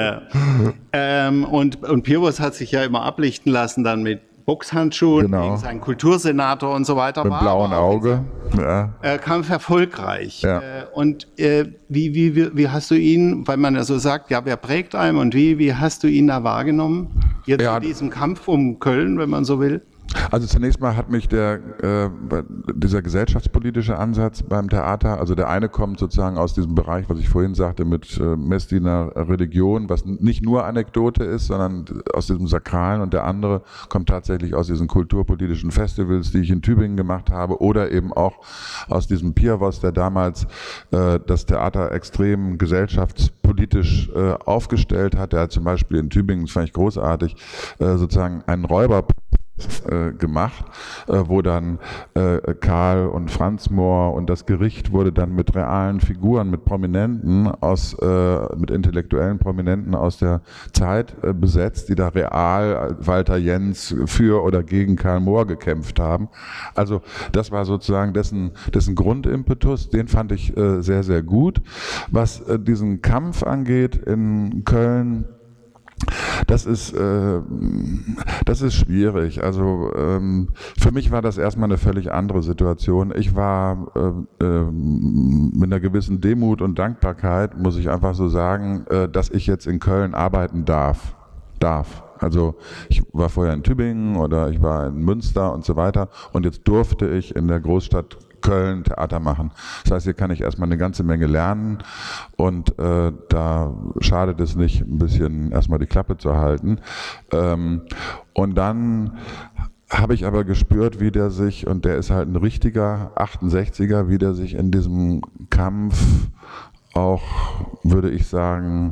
Und Pirvos hat sich ja immer ablichten lassen dann mit Boxhandschuhen, gegen seinen Kultursenator und so weiter. Mit blauen Auge. Kampf erfolgreich. Ja. Und wie hast du ihn, weil man ja so sagt, ja, wer prägt einem und wie hast du ihn da wahrgenommen? Jetzt in diesem Kampf um Köln, wenn man so will? Also zunächst mal hat mich dieser gesellschaftspolitische Ansatz beim Theater, also der eine kommt sozusagen aus diesem Bereich, was ich vorhin sagte, mit Messdiener Religion, was nicht nur Anekdote ist, sondern aus diesem Sakralen, und der andere kommt tatsächlich aus diesen kulturpolitischen Festivals, die ich in Tübingen gemacht habe, oder eben auch aus diesem Pirvos, der damals das Theater extrem gesellschaftspolitisch aufgestellt hat. Der hat zum Beispiel in Tübingen, das fand ich großartig, sozusagen einen Räuber gemacht, wo dann Karl und Franz Mohr und das Gericht wurde dann mit realen Figuren, mit Prominenten mit intellektuellen Prominenten aus der Zeit besetzt, die da real Walter Jens für oder gegen Karl Mohr gekämpft haben. Also das war sozusagen dessen Grundimpetus, den fand ich sehr, sehr gut. Was diesen Kampf angeht in Köln, das ist schwierig. Also für mich war das erstmal eine völlig andere Situation. Ich war mit einer gewissen Demut und Dankbarkeit, muss ich einfach so sagen, dass ich jetzt in Köln arbeiten darf. Also ich war vorher in Tübingen oder ich war in Münster und so weiter, und jetzt durfte ich in der Großstadt Köln Theater machen. Das heißt, hier kann ich erstmal eine ganze Menge lernen, und da schadet es nicht, ein bisschen erstmal die Klappe zu halten. Und dann habe ich aber gespürt, wie der sich, und der ist halt ein richtiger 68er, wie der sich in diesem Kampf auch, würde ich sagen,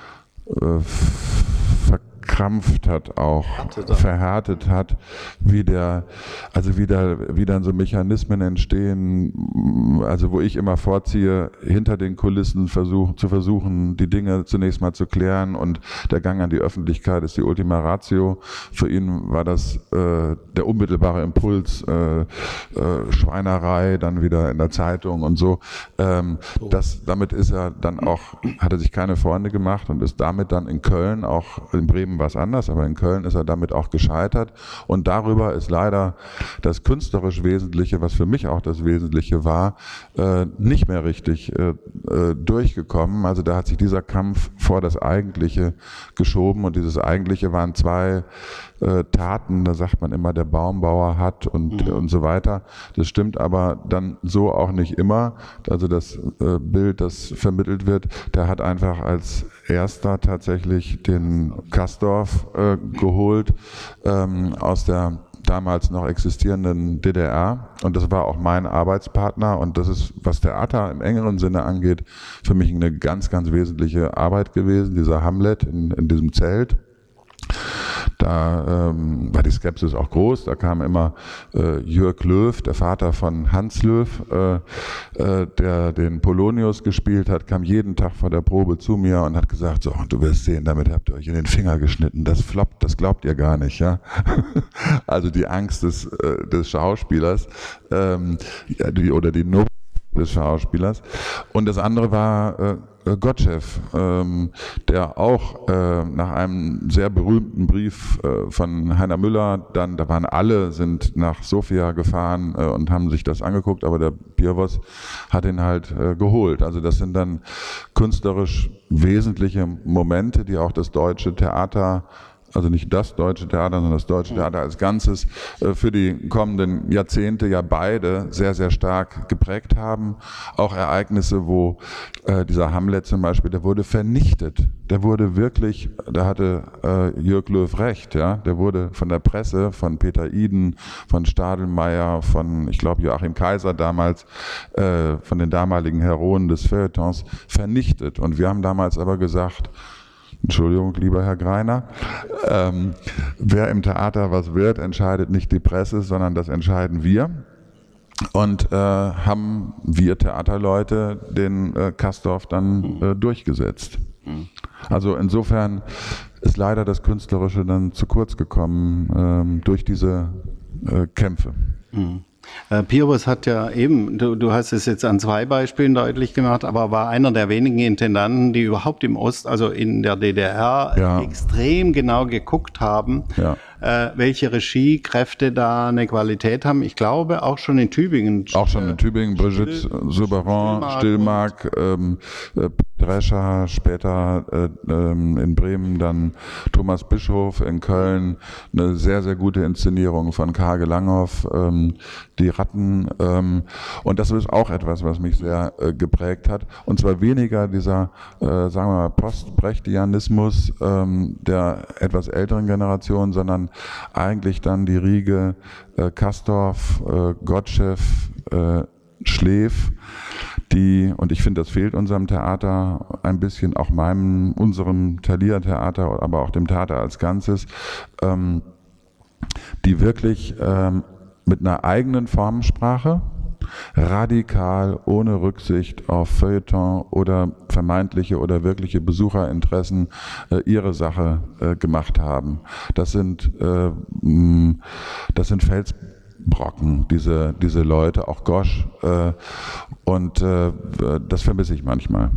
verkrampft hat, auch verhärtet hat, wie dann so Mechanismen entstehen, also wo ich immer vorziehe, hinter den Kulissen zu versuchen, die Dinge zunächst mal zu klären, und der Gang an die Öffentlichkeit ist die Ultima Ratio. Für ihn war das der unmittelbare Impuls, Schweinerei, dann wieder in der Zeitung und so. Damit ist er dann auch, hat er sich keine Freunde gemacht und ist damit dann in Köln, auch in Bremen war es anders, aber in Köln ist er damit auch gescheitert, und darüber ist leider das künstlerisch Wesentliche, was für mich auch das Wesentliche war, nicht mehr richtig durchgekommen. Also da hat sich dieser Kampf vor das Eigentliche geschoben, und dieses Eigentliche waren zwei Taten, da sagt man immer, der Baumbauer hat und so weiter. Das stimmt aber dann so auch nicht immer. Also das Bild, das vermittelt wird, der hat einfach als erster tatsächlich den Castorf geholt aus der damals noch existierenden DDR, und das war auch mein Arbeitspartner, und das ist, was Theater im engeren Sinne angeht, für mich eine ganz, ganz wesentliche Arbeit gewesen, dieser Hamlet in diesem Zelt. Da war die Skepsis auch groß, da kam immer Jörg Löw, der Vater von Hans Löw, der den Polonius gespielt hat, kam jeden Tag vor der Probe zu mir und hat gesagt, so, du wirst sehen, damit habt ihr euch in den Finger geschnitten, das floppt, das glaubt ihr gar nicht, ja. Also die Angst des Schauspielers oder die Not des Schauspielers. Und das andere war Gottschew, der auch nach einem sehr berühmten Brief von Heiner Müller, sind nach Sofia gefahren und haben sich das angeguckt, aber der Pirvos hat ihn halt geholt. Also das sind dann künstlerisch wesentliche Momente, die auch das deutsche Theater, also nicht das deutsche Theater, sondern das deutsche Theater als Ganzes für die kommenden Jahrzehnte ja beide sehr, sehr stark geprägt haben. Auch Ereignisse, wo dieser Hamlet zum Beispiel, der wurde vernichtet. Der wurde wirklich, da hatte Jörg Löw recht, ja, der wurde von der Presse, von Peter Iden, von Stadelmeier, von, ich glaube, Joachim Kaiser damals, von den damaligen Heroen des Feuilletons vernichtet. Und wir haben damals aber gesagt, Entschuldigung, lieber Herr Greiner, wer im Theater was wird, entscheidet nicht die Presse, sondern das entscheiden wir. Und haben wir Theaterleute den Castorf dann durchgesetzt. Also insofern ist leider das Künstlerische dann zu kurz gekommen durch diese Kämpfe. Pirvos hat ja eben, du hast es jetzt an 2 Beispielen deutlich gemacht, aber war einer der wenigen Intendanten, die überhaupt im also in der DDR extrem genau geguckt haben, welche Regiekräfte da eine Qualität haben. Ich glaube auch schon in Tübingen. Auch schon in Tübingen, Brigitte Souberan, Stillmark, Drescher, später in Bremen dann Thomas Bischof, in Köln eine sehr, sehr gute Inszenierung von Karge Langhoff, die Ratten, und das ist auch etwas, was mich sehr geprägt hat, und zwar weniger dieser, sagen wir mal, Postbrechtianismus der etwas älteren Generation, sondern eigentlich dann die Riege Castorf, Gottschew, Schlew, und ich finde, das fehlt unserem Theater ein bisschen, auch unserem Thalia-Theater, aber auch dem Theater als Ganzes, die wirklich mit einer eigenen Formensprache, radikal, ohne Rücksicht auf Feuilleton oder vermeintliche oder wirkliche Besucherinteressen ihre Sache gemacht haben. Das sind Felsbrocken, diese Leute, auch Gosch, und das vermisse ich manchmal.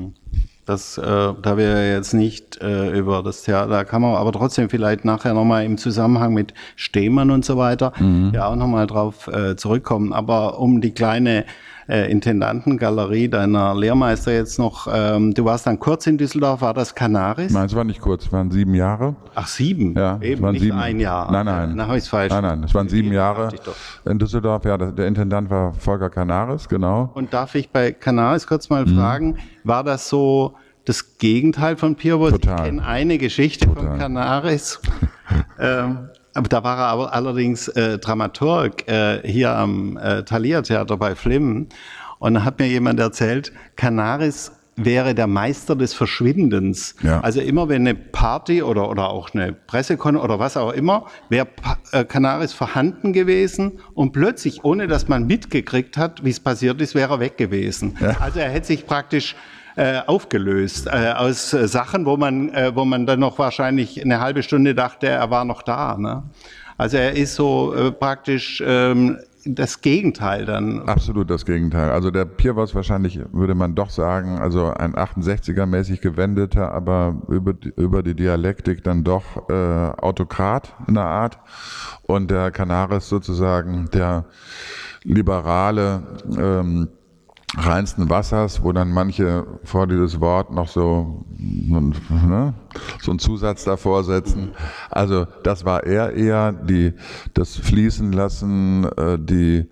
Da wir jetzt nicht über das Theater Kammer, aber trotzdem vielleicht nachher nochmal im Zusammenhang mit Stehmann und so weiter, ja auch nochmal drauf zurückkommen. Aber um die kleine Intendantengalerie deiner Lehrmeister jetzt noch, du warst dann kurz in Düsseldorf, war das Canaris? Nein, es war nicht kurz, es waren 7 Jahre. Ach, 7? Ja, eben, es waren nicht 7. ein Jahr. Nein. Na, habe ich es falsch. Nein, es waren 7 Jahre in Düsseldorf. Ja, der Intendant war Volker Canaris, genau. Und darf ich bei Canaris kurz mal fragen, war das so das Gegenteil von Pirvos? Total. Ich kenne eine Geschichte von Canaris. da war er aber allerdings Dramaturg hier am Thalia-Theater bei Flimmen. Und da hat mir jemand erzählt, Canaris wäre der Meister des Verschwindens. Ja. Also immer wenn eine Party oder auch eine Pressekonferenz oder was auch immer, wäre Canaris vorhanden gewesen und plötzlich, ohne dass man mitgekriegt hat, wie es passiert ist, wäre er weg gewesen. Ja. Also er hätte sich praktisch aufgelöst aus Sachen, wo man dann noch wahrscheinlich eine halbe Stunde dachte, er war noch da. Ne? Also er ist so praktisch das Gegenteil dann. Absolut das Gegenteil. Also der Pierwas wahrscheinlich, würde man doch sagen, also ein 68er-mäßig gewendeter, aber über die Dialektik dann doch Autokrat in der Art. Und der Canaris sozusagen der liberale reinsten Wassers, wo dann manche vor dieses Wort noch so einen Zusatz davor setzen. Also das war er eher, das Fließen lassen, die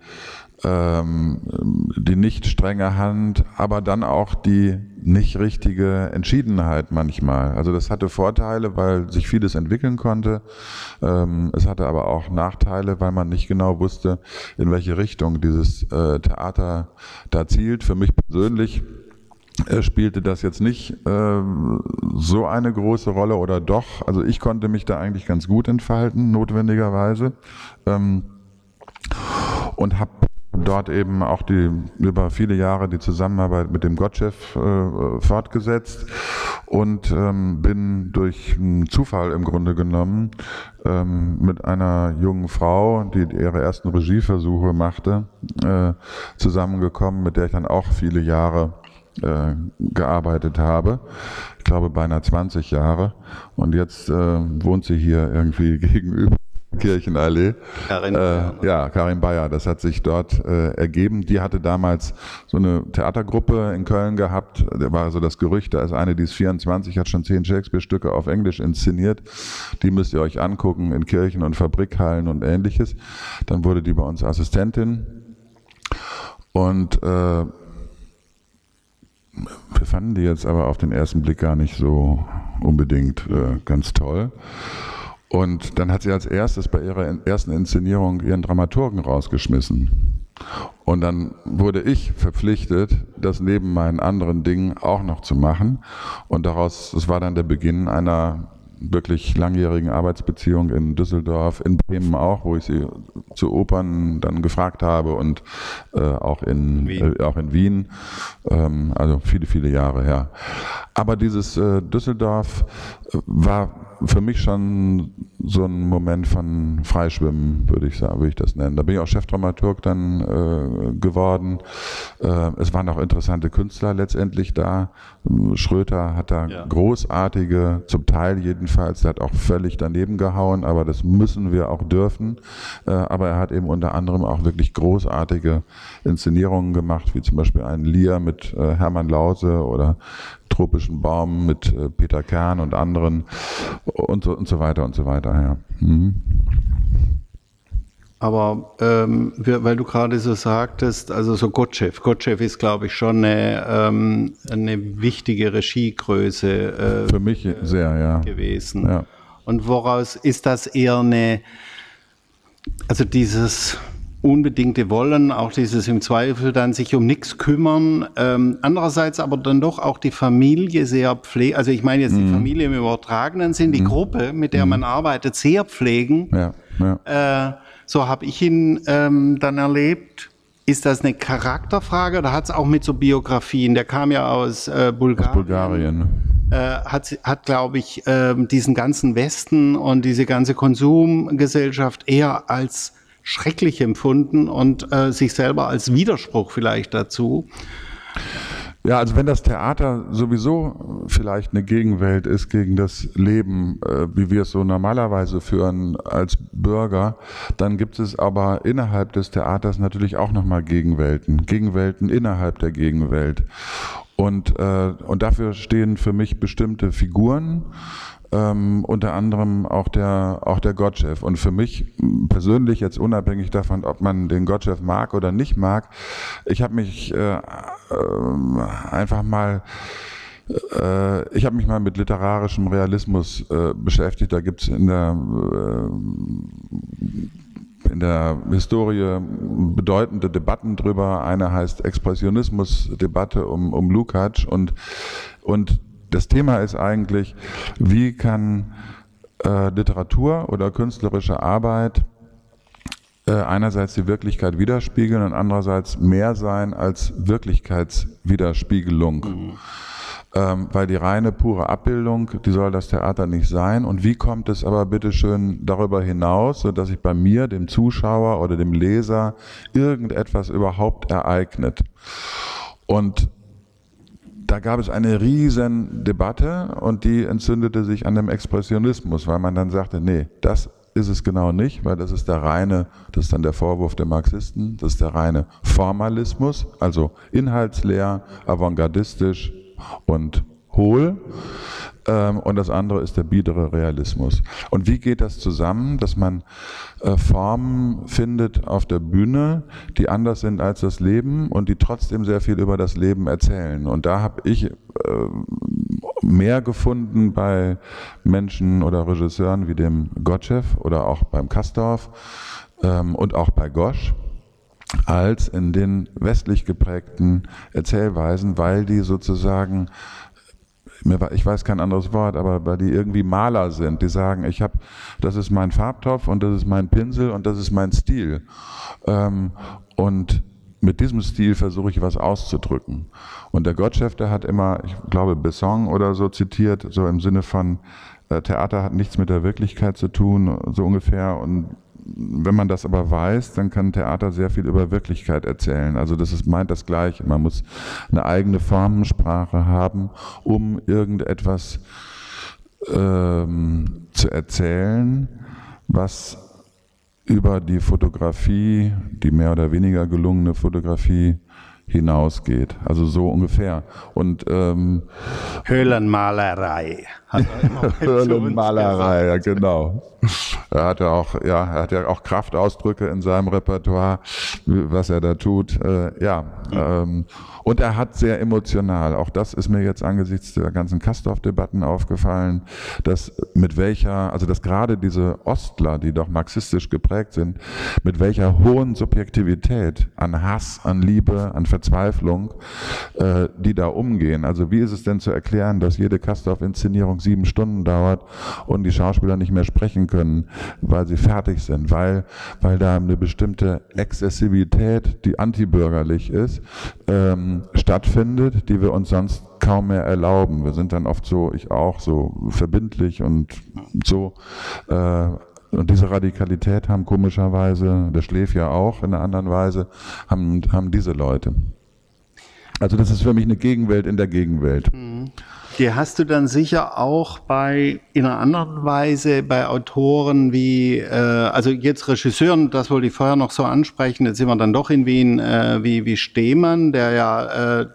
nicht strenge Hand, aber dann auch die nicht richtige Entschiedenheit manchmal. Also das hatte Vorteile, weil sich vieles entwickeln konnte. Es hatte aber auch Nachteile, weil man nicht genau wusste, in welche Richtung dieses Theater da zielt. Für mich persönlich spielte das jetzt nicht so eine große Rolle oder doch. Also ich konnte mich da eigentlich ganz gut entfalten, notwendigerweise. Und habe dort eben auch über viele Jahre die Zusammenarbeit mit dem Gottsched fortgesetzt und bin durch einen Zufall im Grunde genommen mit einer jungen Frau, die ihre ersten Regieversuche machte, zusammengekommen, mit der ich dann auch viele Jahre gearbeitet habe. Ich glaube beinahe 20 Jahre. Und jetzt wohnt sie hier irgendwie gegenüber. Kirchenallee. Karin Bayer, das hat sich dort ergeben. Die hatte damals so eine Theatergruppe in Köln gehabt. Da war so das Gerücht, da ist eine, die ist 24, hat schon 10 Shakespeare-Stücke auf Englisch inszeniert. Die müsst ihr euch angucken in Kirchen und Fabrikhallen und ähnliches. Dann wurde die bei uns Assistentin. Und wir fanden die jetzt aber auf den ersten Blick gar nicht so unbedingt ganz toll. Und dann hat sie als erstes bei ihrer ersten Inszenierung ihren Dramaturgen rausgeschmissen. Und dann wurde ich verpflichtet, das neben meinen anderen Dingen auch noch zu machen. Und das war dann der Beginn einer wirklich langjährigen Arbeitsbeziehung in Düsseldorf, in Bremen auch, wo ich sie zu Opern dann gefragt habe und auch in Wien, also viele, viele Jahre her. Aber dieses Düsseldorf war für mich schon so ein Moment von Freischwimmen, würde ich das nennen. Da bin ich auch Chefdramaturg dann geworden. Es waren auch interessante Künstler letztendlich da. Schröter hat da großartige, zum Teil jedenfalls, der hat auch völlig daneben gehauen, aber das müssen wir auch dürfen. Aber er hat eben unter anderem auch wirklich großartige Inszenierungen gemacht, wie zum Beispiel ein Lear mit Hermann Lause oder Tropischen Baum mit Peter Kern und anderen und so weiter und so weiter. Ja. Mhm. Aber weil du gerade so sagtest, also so Gottsched ist, glaube ich, schon eine wichtige Regiegröße für mich sehr, gewesen. Ja. Und woraus ist das eher also dieses unbedingte Wollen, auch dieses im Zweifel dann sich um nichts kümmern, andererseits aber dann doch auch die Familie sehr pflegen, also ich meine jetzt die Familie im übertragenen Sinn, die Gruppe, mit der man arbeitet, sehr pflegen. So habe ich ihn dann erlebt. Ist das eine Charakterfrage oder hat es auch mit so Biografien? Der kam ja aus Bulgarien. Hat glaube ich, diesen ganzen Westen und diese ganze Konsumgesellschaft eher als schrecklich empfunden und sich selber als Widerspruch vielleicht dazu. Ja, also wenn das Theater sowieso vielleicht eine Gegenwelt ist gegen das Leben, wie wir es so normalerweise führen als Bürger, dann gibt es aber innerhalb des Theaters natürlich auch nochmal Gegenwelten innerhalb der Gegenwelt. Und dafür stehen für mich bestimmte Figuren, unter anderem auch der Gottsched. Und für mich persönlich, jetzt unabhängig davon, ob man den Gottsched mag oder nicht mag, ich habe mich einfach mal Ich habe mich mal mit literarischem Realismus beschäftigt. Da gibt es in der Historie bedeutende Debatten drüber. Eine heißt Expressionismus-Debatte um Lukács und das Thema ist eigentlich, wie kann Literatur oder künstlerische Arbeit einerseits die Wirklichkeit widerspiegeln und andererseits mehr sein als Wirklichkeitswiderspiegelung. Weil die reine, pure Abbildung, die soll das Theater nicht sein. Und wie kommt es aber bitteschön darüber hinaus, sodass sich bei mir, dem Zuschauer oder dem Leser, irgendetwas überhaupt ereignet? Und da gab es eine riesen Debatte und die entzündete sich an dem Expressionismus, weil man dann sagte, nee, das ist es genau nicht, weil das ist das ist dann der Vorwurf der Marxisten, das ist der reine Formalismus, also inhaltsleer, avantgardistisch und hohl. Und das andere ist der biedere Realismus. Und wie geht das zusammen, dass man Formen findet auf der Bühne, die anders sind als das Leben und die trotzdem sehr viel über das Leben erzählen? Und da habe ich mehr gefunden bei Menschen oder Regisseuren wie dem Gottschew oder auch beim Kastorf und auch bei Gosch, als in den westlich geprägten Erzählweisen, weil die sozusagen, ich weiß kein anderes Wort, aber weil die irgendwie Maler sind, die sagen, das ist mein Farbtopf und das ist mein Pinsel und das ist mein Stil. Und mit diesem Stil versuche ich was auszudrücken. Und der Gottschew, der hat immer, ich glaube Besson oder so zitiert, so im Sinne von, Theater hat nichts mit der Wirklichkeit zu tun, so ungefähr. Und wenn man das aber weiß, dann kann Theater sehr viel über Wirklichkeit erzählen. Also meint das Gleiche. Man muss eine eigene Formensprache haben, um irgendetwas zu erzählen, was über die Fotografie, die mehr oder weniger gelungene Fotografie, hinausgeht. Also so ungefähr. Und Höhlenmalerei. Hat er immer Höhlenmalerei, ja genau. Er hat ja auch Kraftausdrücke in seinem Repertoire, was er da tut. Und er hat sehr emotional, auch das ist mir jetzt angesichts der ganzen Kastorf-Debatten aufgefallen, dass gerade diese Ostler, die doch marxistisch geprägt sind, mit welcher hohen Subjektivität an Hass, an Liebe, an Verzweiflung, die da umgehen. Also wie ist es denn zu erklären, dass jede Kastorf-Inszenierung 7 Stunden dauert und die Schauspieler nicht mehr sprechen können, weil sie fertig sind, weil da eine bestimmte Exzessivität, die antibürgerlich ist, stattfindet, die wir uns sonst kaum mehr erlauben. Wir sind dann oft so, ich auch, so verbindlich und so. Und diese Radikalität haben komischerweise, der Schläf ja auch in einer anderen Weise, haben diese Leute. Also das ist für mich eine Gegenwelt in der Gegenwelt. Die hast du dann sicher auch in einer anderen Weise bei Autoren wie, also jetzt Regisseuren, das wollte ich vorher noch so ansprechen, jetzt sind wir dann doch in Wien, wie Stemann, der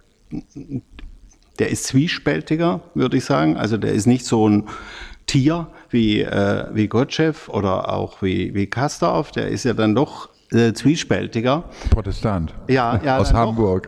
ist zwiespältiger, würde ich sagen. Also der ist nicht so ein Tier wie Gottschew oder auch wie Kastorf, der ist ja dann doch zwiespältiger. Protestant. Ja, aus Hamburg.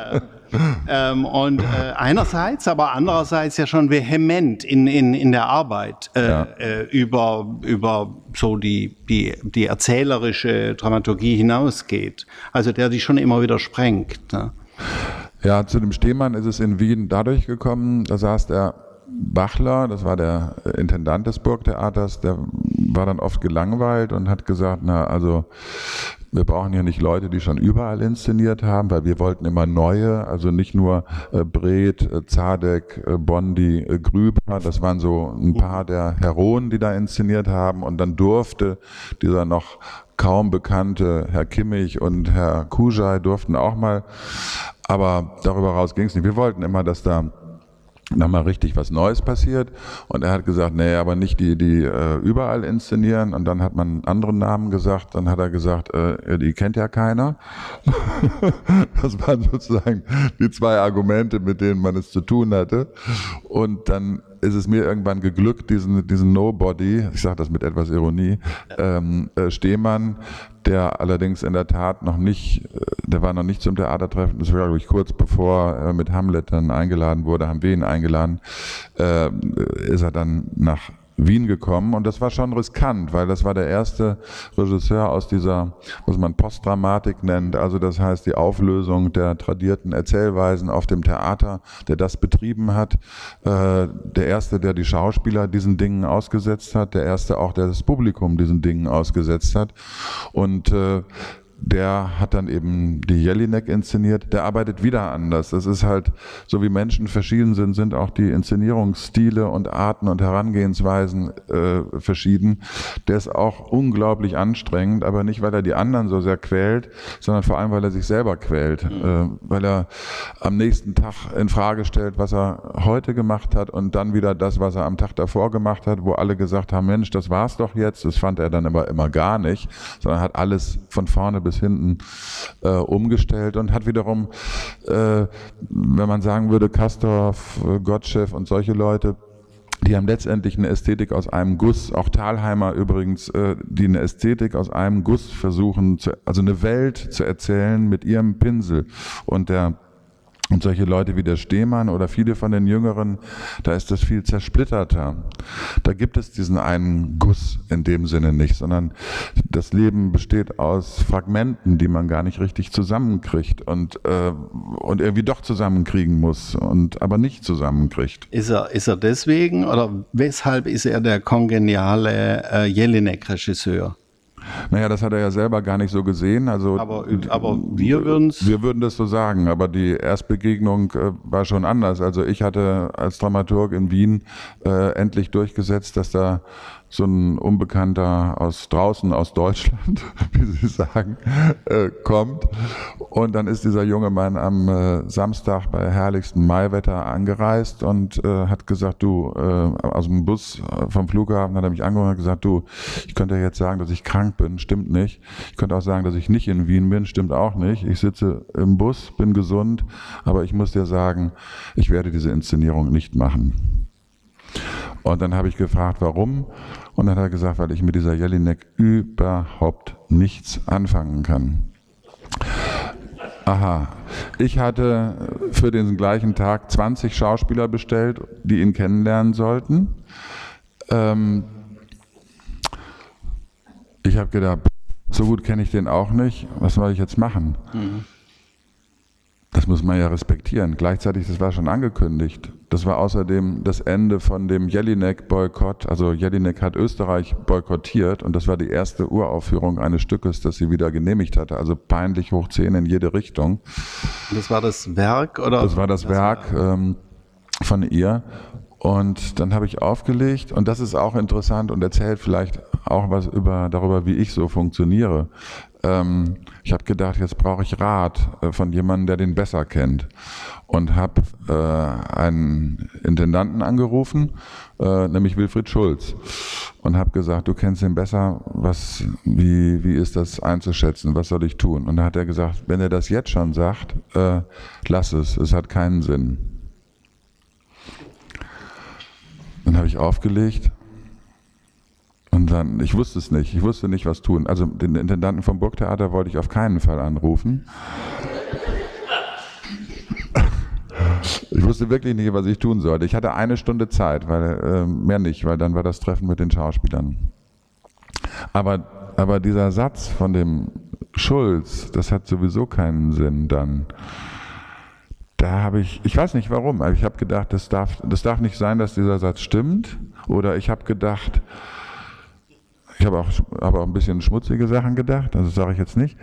Einerseits, aber andererseits ja schon vehement in der Arbeit über so die erzählerische Dramaturgie hinausgeht. Also der die schon immer wieder sprengt. Ne? Ja, zu dem Stemann ist es in Wien dadurch gekommen, da saß der Bachler, das war der Intendant des Burgtheaters, der war dann oft gelangweilt und hat gesagt, wir brauchen ja nicht Leute, die schon überall inszeniert haben, weil wir wollten immer neue, also nicht nur Breth, Zadek, Bondi, Grüber, das waren so ein paar der Heroen, die da inszeniert haben, und dann durfte dieser noch kaum bekannte Herr Kimmich und Herr Kuschai durften auch mal, aber darüber raus ging es nicht. Wir wollten immer, dass da nochmal richtig was Neues passiert, und er hat gesagt, nee, aber nicht die überall inszenieren, und dann hat man einen anderen Namen gesagt, dann hat er gesagt, die kennt ja keiner. Das waren sozusagen die 2 Argumente, mit denen man es zu tun hatte, und dann ist es mir irgendwann geglückt, diesen Nobody, ich sage das mit etwas Ironie, Stemann, der allerdings in der Tat noch nicht, der war noch nicht zum Theatertreffen, das war, glaube ich, kurz bevor er mit Hamlet dann eingeladen wurde, haben wir ihn eingeladen, ist er dann nach Wien gekommen und das war schon riskant, weil das war der erste Regisseur aus dieser, was man Postdramatik nennt, also das heißt die Auflösung der tradierten Erzählweisen auf dem Theater, der das betrieben hat, der erste, der die Schauspieler diesen Dingen ausgesetzt hat, der erste auch, der das Publikum diesen Dingen ausgesetzt hat und der hat dann eben die Jelinek inszeniert, der arbeitet wieder anders. Das ist halt, so wie Menschen verschieden sind auch die Inszenierungsstile und Arten und Herangehensweisen verschieden. Der ist auch unglaublich anstrengend, aber nicht, weil er die anderen so sehr quält, sondern vor allem, weil er sich selber quält. Weil er am nächsten Tag in Frage stellt, was er heute gemacht hat und dann wieder das, was er am Tag davor gemacht hat, wo alle gesagt haben, Mensch, das war's doch jetzt. Das fand er dann aber immer gar nicht, sondern hat alles von vorne bis hinten umgestellt und hat wiederum, wenn man sagen würde, Castorf, Gottschew und solche Leute, die haben letztendlich eine Ästhetik aus einem Guss, auch Thalheimer übrigens, die eine Ästhetik aus einem Guss versuchen, also eine Welt zu erzählen mit ihrem Pinsel und solche Leute wie der Stemann oder viele von den Jüngeren, da ist das viel zersplitterter. Da gibt es diesen einen Guss in dem Sinne nicht, sondern das Leben besteht aus Fragmenten, die man gar nicht richtig zusammenkriegt und irgendwie doch zusammenkriegen muss aber nicht zusammenkriegt. Ist er deswegen oder weshalb ist er der kongeniale Jelinek-Regisseur? Naja, das hat er ja selber gar nicht so gesehen. Also, aber wir würden das so sagen, aber die Erstbegegnung war schon anders. Also ich hatte als Dramaturg in Wien endlich durchgesetzt, dass da so ein Unbekannter aus Deutschland, wie Sie sagen, kommt. Und dann ist dieser junge Mann am Samstag bei herrlichstem Maiwetter angereist und hat gesagt, du, aus dem Bus vom Flughafen hat er mich angerufen und gesagt, du, ich könnte jetzt sagen, dass ich krank bin, stimmt nicht. Ich könnte auch sagen, dass ich nicht in Wien bin, stimmt auch nicht. Ich sitze im Bus, bin gesund, aber ich muss dir sagen, ich werde diese Inszenierung nicht machen. Und dann habe ich gefragt, warum? Und dann hat er gesagt, weil ich mit dieser Jelinek überhaupt nichts anfangen kann. Aha, ich hatte für den gleichen Tag 20 Schauspieler bestellt, die ihn kennenlernen sollten. Ich habe gedacht, so gut kenne ich den auch nicht, was soll ich jetzt machen? Das muss man ja respektieren. Gleichzeitig, das war schon angekündigt. Das war außerdem das Ende von dem Jelinek-Boykott. Also Jelinek hat Österreich boykottiert und das war die erste Uraufführung eines Stückes, das sie wieder genehmigt hatte. Also peinlich hoch 10 in jede Richtung. Das war das Werk, oder? Das war das Werk von ihr. Und dann habe ich aufgelegt und das ist auch interessant und erzählt vielleicht auch was darüber, wie ich so funktioniere. Ich habe gedacht, jetzt brauche ich Rat von jemandem, der den besser kennt und habe einen Intendanten angerufen, nämlich Wilfried Schulz und habe gesagt, du kennst ihn besser, wie ist das einzuschätzen, was soll ich tun? Und da hat er gesagt, wenn er das jetzt schon sagt, lass es hat keinen Sinn. Dann habe ich aufgelegt und dann, ich wusste es nicht, ich wusste nicht, was tun. Also den Intendanten vom Burgtheater wollte ich auf keinen Fall anrufen. Ich wusste wirklich nicht, was ich tun sollte. Ich hatte 1 Stunde Zeit, weil mehr nicht, weil dann war das Treffen mit den Schauspielern. Aber dieser Satz von dem Schulz, das hat sowieso keinen Sinn dann. Da habe ich weiß nicht warum, aber ich habe gedacht, das darf nicht sein, dass dieser Satz stimmt. Oder ich habe gedacht, ich habe auch ein bisschen schmutzige Sachen gedacht, also das sage ich jetzt nicht.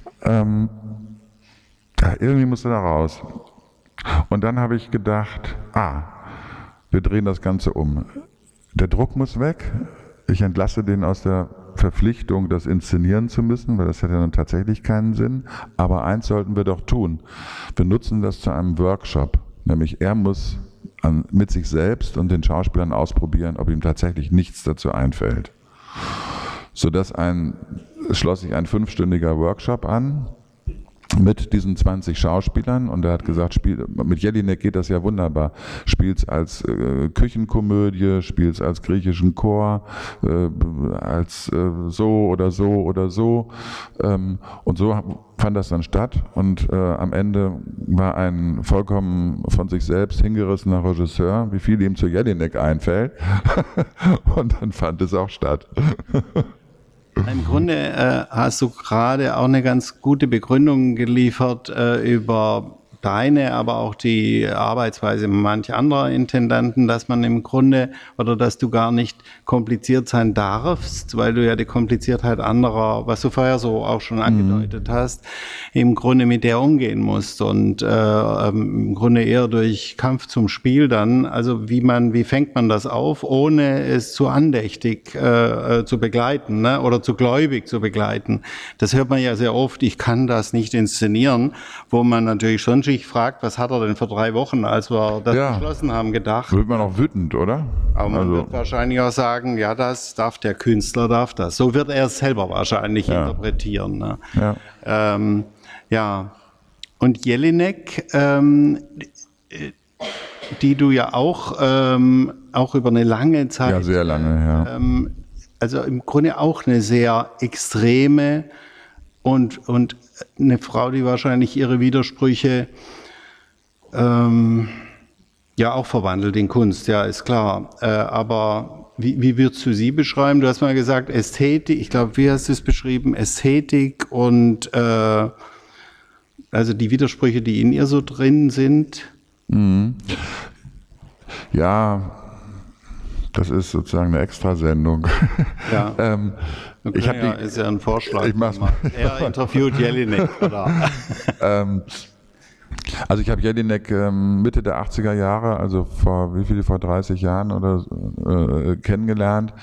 Irgendwie musste da raus. Und dann habe ich gedacht, wir drehen das Ganze um. Der Druck muss weg. Ich entlasse den aus der Verpflichtung, das inszenieren zu müssen, weil das hat ja dann tatsächlich keinen Sinn. Aber eins sollten wir doch tun. Wir nutzen das zu einem Workshop. Nämlich er muss mit sich selbst und den Schauspielern ausprobieren, ob ihm tatsächlich nichts dazu einfällt. Sodass schloss sich ein 5-stündiger Workshop an, mit diesen 20 Schauspielern, und er hat gesagt, mit Jelinek geht das ja wunderbar. Spiel's als Küchenkomödie, spiel's als griechischen Chor, als so oder so oder so. Und so fand das dann statt, und am Ende war ein vollkommen von sich selbst hingerissener Regisseur, wie viel ihm zu Jelinek einfällt, und dann fand es auch statt. Im Grunde hast du gerade auch eine ganz gute Begründung geliefert über deine, aber auch die Arbeitsweise manch anderer Intendanten, dass man im Grunde, oder dass du gar nicht kompliziert sein darfst, weil du ja die Kompliziertheit anderer, was du vorher so auch schon angedeutet hast, im Grunde mit der umgehen musst, und im Grunde eher durch Kampf zum Spiel dann, also wie fängt man das auf, ohne es zu andächtig zu begleiten, ne? Oder zu gläubig zu begleiten. Das hört man ja sehr oft, ich kann das nicht inszenieren, wo man natürlich schon sich fragt, was hat er denn vor 3 Wochen, als wir das beschlossen haben, gedacht. Wird man auch wütend, oder? Aber man wird wahrscheinlich auch sagen, ja, das darf der Künstler, darf das. So wird er es selber wahrscheinlich interpretieren. Ne? Ja. Und Jelinek, die du ja auch über eine lange Zeit... Ja, sehr lange, also im Grunde auch eine sehr extreme und eine Frau, die wahrscheinlich ihre Widersprüche auch verwandelt in Kunst, ja, ist klar. Aber wie würdest du sie beschreiben? Du hast mal gesagt, Ästhetik, ich glaube, wie hast du es beschrieben? Ästhetik und also die Widersprüche, die in ihr so drin sind. Mhm. Ja, das ist sozusagen eine Extrasendung. Ja. Ist ja ein Vorschlag. Ich mach's mal. Er interviewt Jelinek, oder? Also ich habe Jelinek Mitte der 80er Jahre, also vor 30 Jahren oder kennengelernt.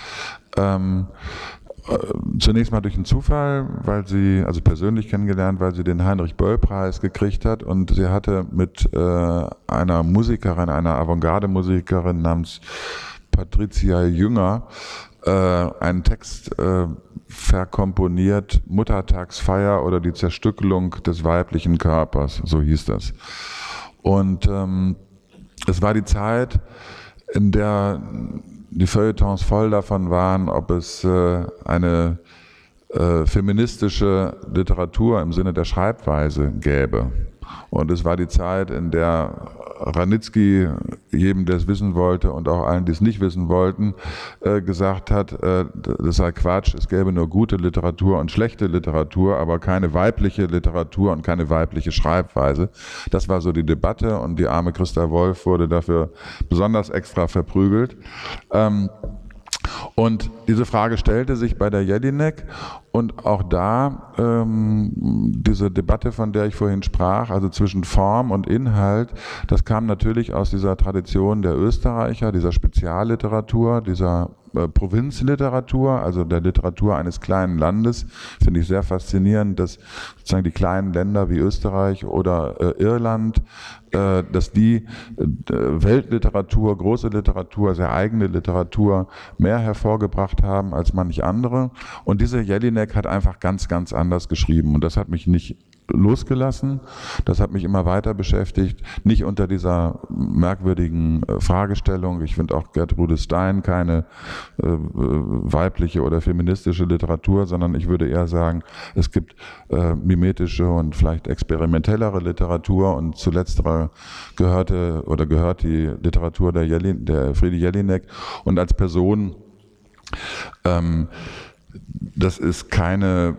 Zunächst mal durch einen Zufall, also persönlich kennengelernt, weil sie den Heinrich-Böll-Preis gekriegt hat, und sie hatte mit einer Musikerin, einer Avantgarde-Musikerin namens Patricia Jünger einen Text verkomponiert, Muttertagsfeier oder die Zerstückelung des weiblichen Körpers, so hieß das. Und es war die Zeit, in der die Feuilletons voll davon waren, ob es eine feministische Literatur im Sinne der Schreibweise gäbe. Und es war die Zeit, in der Ranitzky jedem, der es wissen wollte, und auch allen, die es nicht wissen wollten, gesagt hat, das sei Quatsch, es gäbe nur gute Literatur und schlechte Literatur, aber keine weibliche Literatur und keine weibliche Schreibweise. Das war so die Debatte, und die arme Christa Wolf wurde dafür besonders extra verprügelt. Und diese Frage stellte sich bei der Jelinek, und auch da diese Debatte, von der ich vorhin sprach, also zwischen Form und Inhalt, das kam natürlich aus dieser Tradition der Österreicher, dieser Spezialliteratur, dieser Provinzliteratur, also der Literatur eines kleinen Landes. Finde ich sehr faszinierend, dass sozusagen die kleinen Länder wie Österreich oder Irland, dass die Weltliteratur, große Literatur, sehr eigene Literatur mehr hervorgebracht haben als manch andere. Und diese Jelinek hat einfach ganz, ganz anders geschrieben, und das hat mich nicht losgelassen. Das hat mich immer weiter beschäftigt, nicht unter dieser merkwürdigen Fragestellung. Ich finde auch Gertrude Stein keine weibliche oder feministische Literatur, sondern ich würde eher sagen, es gibt mimetische und vielleicht experimentellere Literatur, und zu letzterer gehört die Literatur der Friede Jelinek, und als Person das ist keine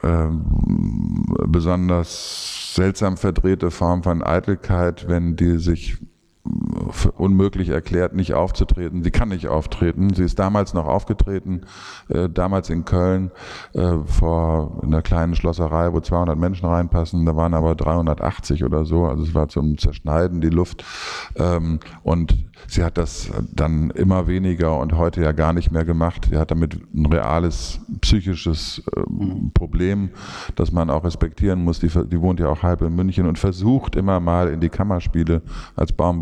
besonders seltsam verdrehte Form von Eitelkeit, wenn die sich für unmöglich erklärt, nicht aufzutreten. Sie kann nicht auftreten. Sie ist damals noch aufgetreten, damals in Köln, vor einer kleinen Schlosserei, wo 200 Menschen reinpassen. Da waren aber 380 oder so. Also es war zum Zerschneiden, die Luft. Und sie hat das dann immer weniger und heute ja gar nicht mehr gemacht. Sie hat damit ein reales psychisches Problem, das man auch respektieren muss. Die wohnt ja auch halb in München und versucht immer mal in die Kammerspiele als Baumbauer dann auch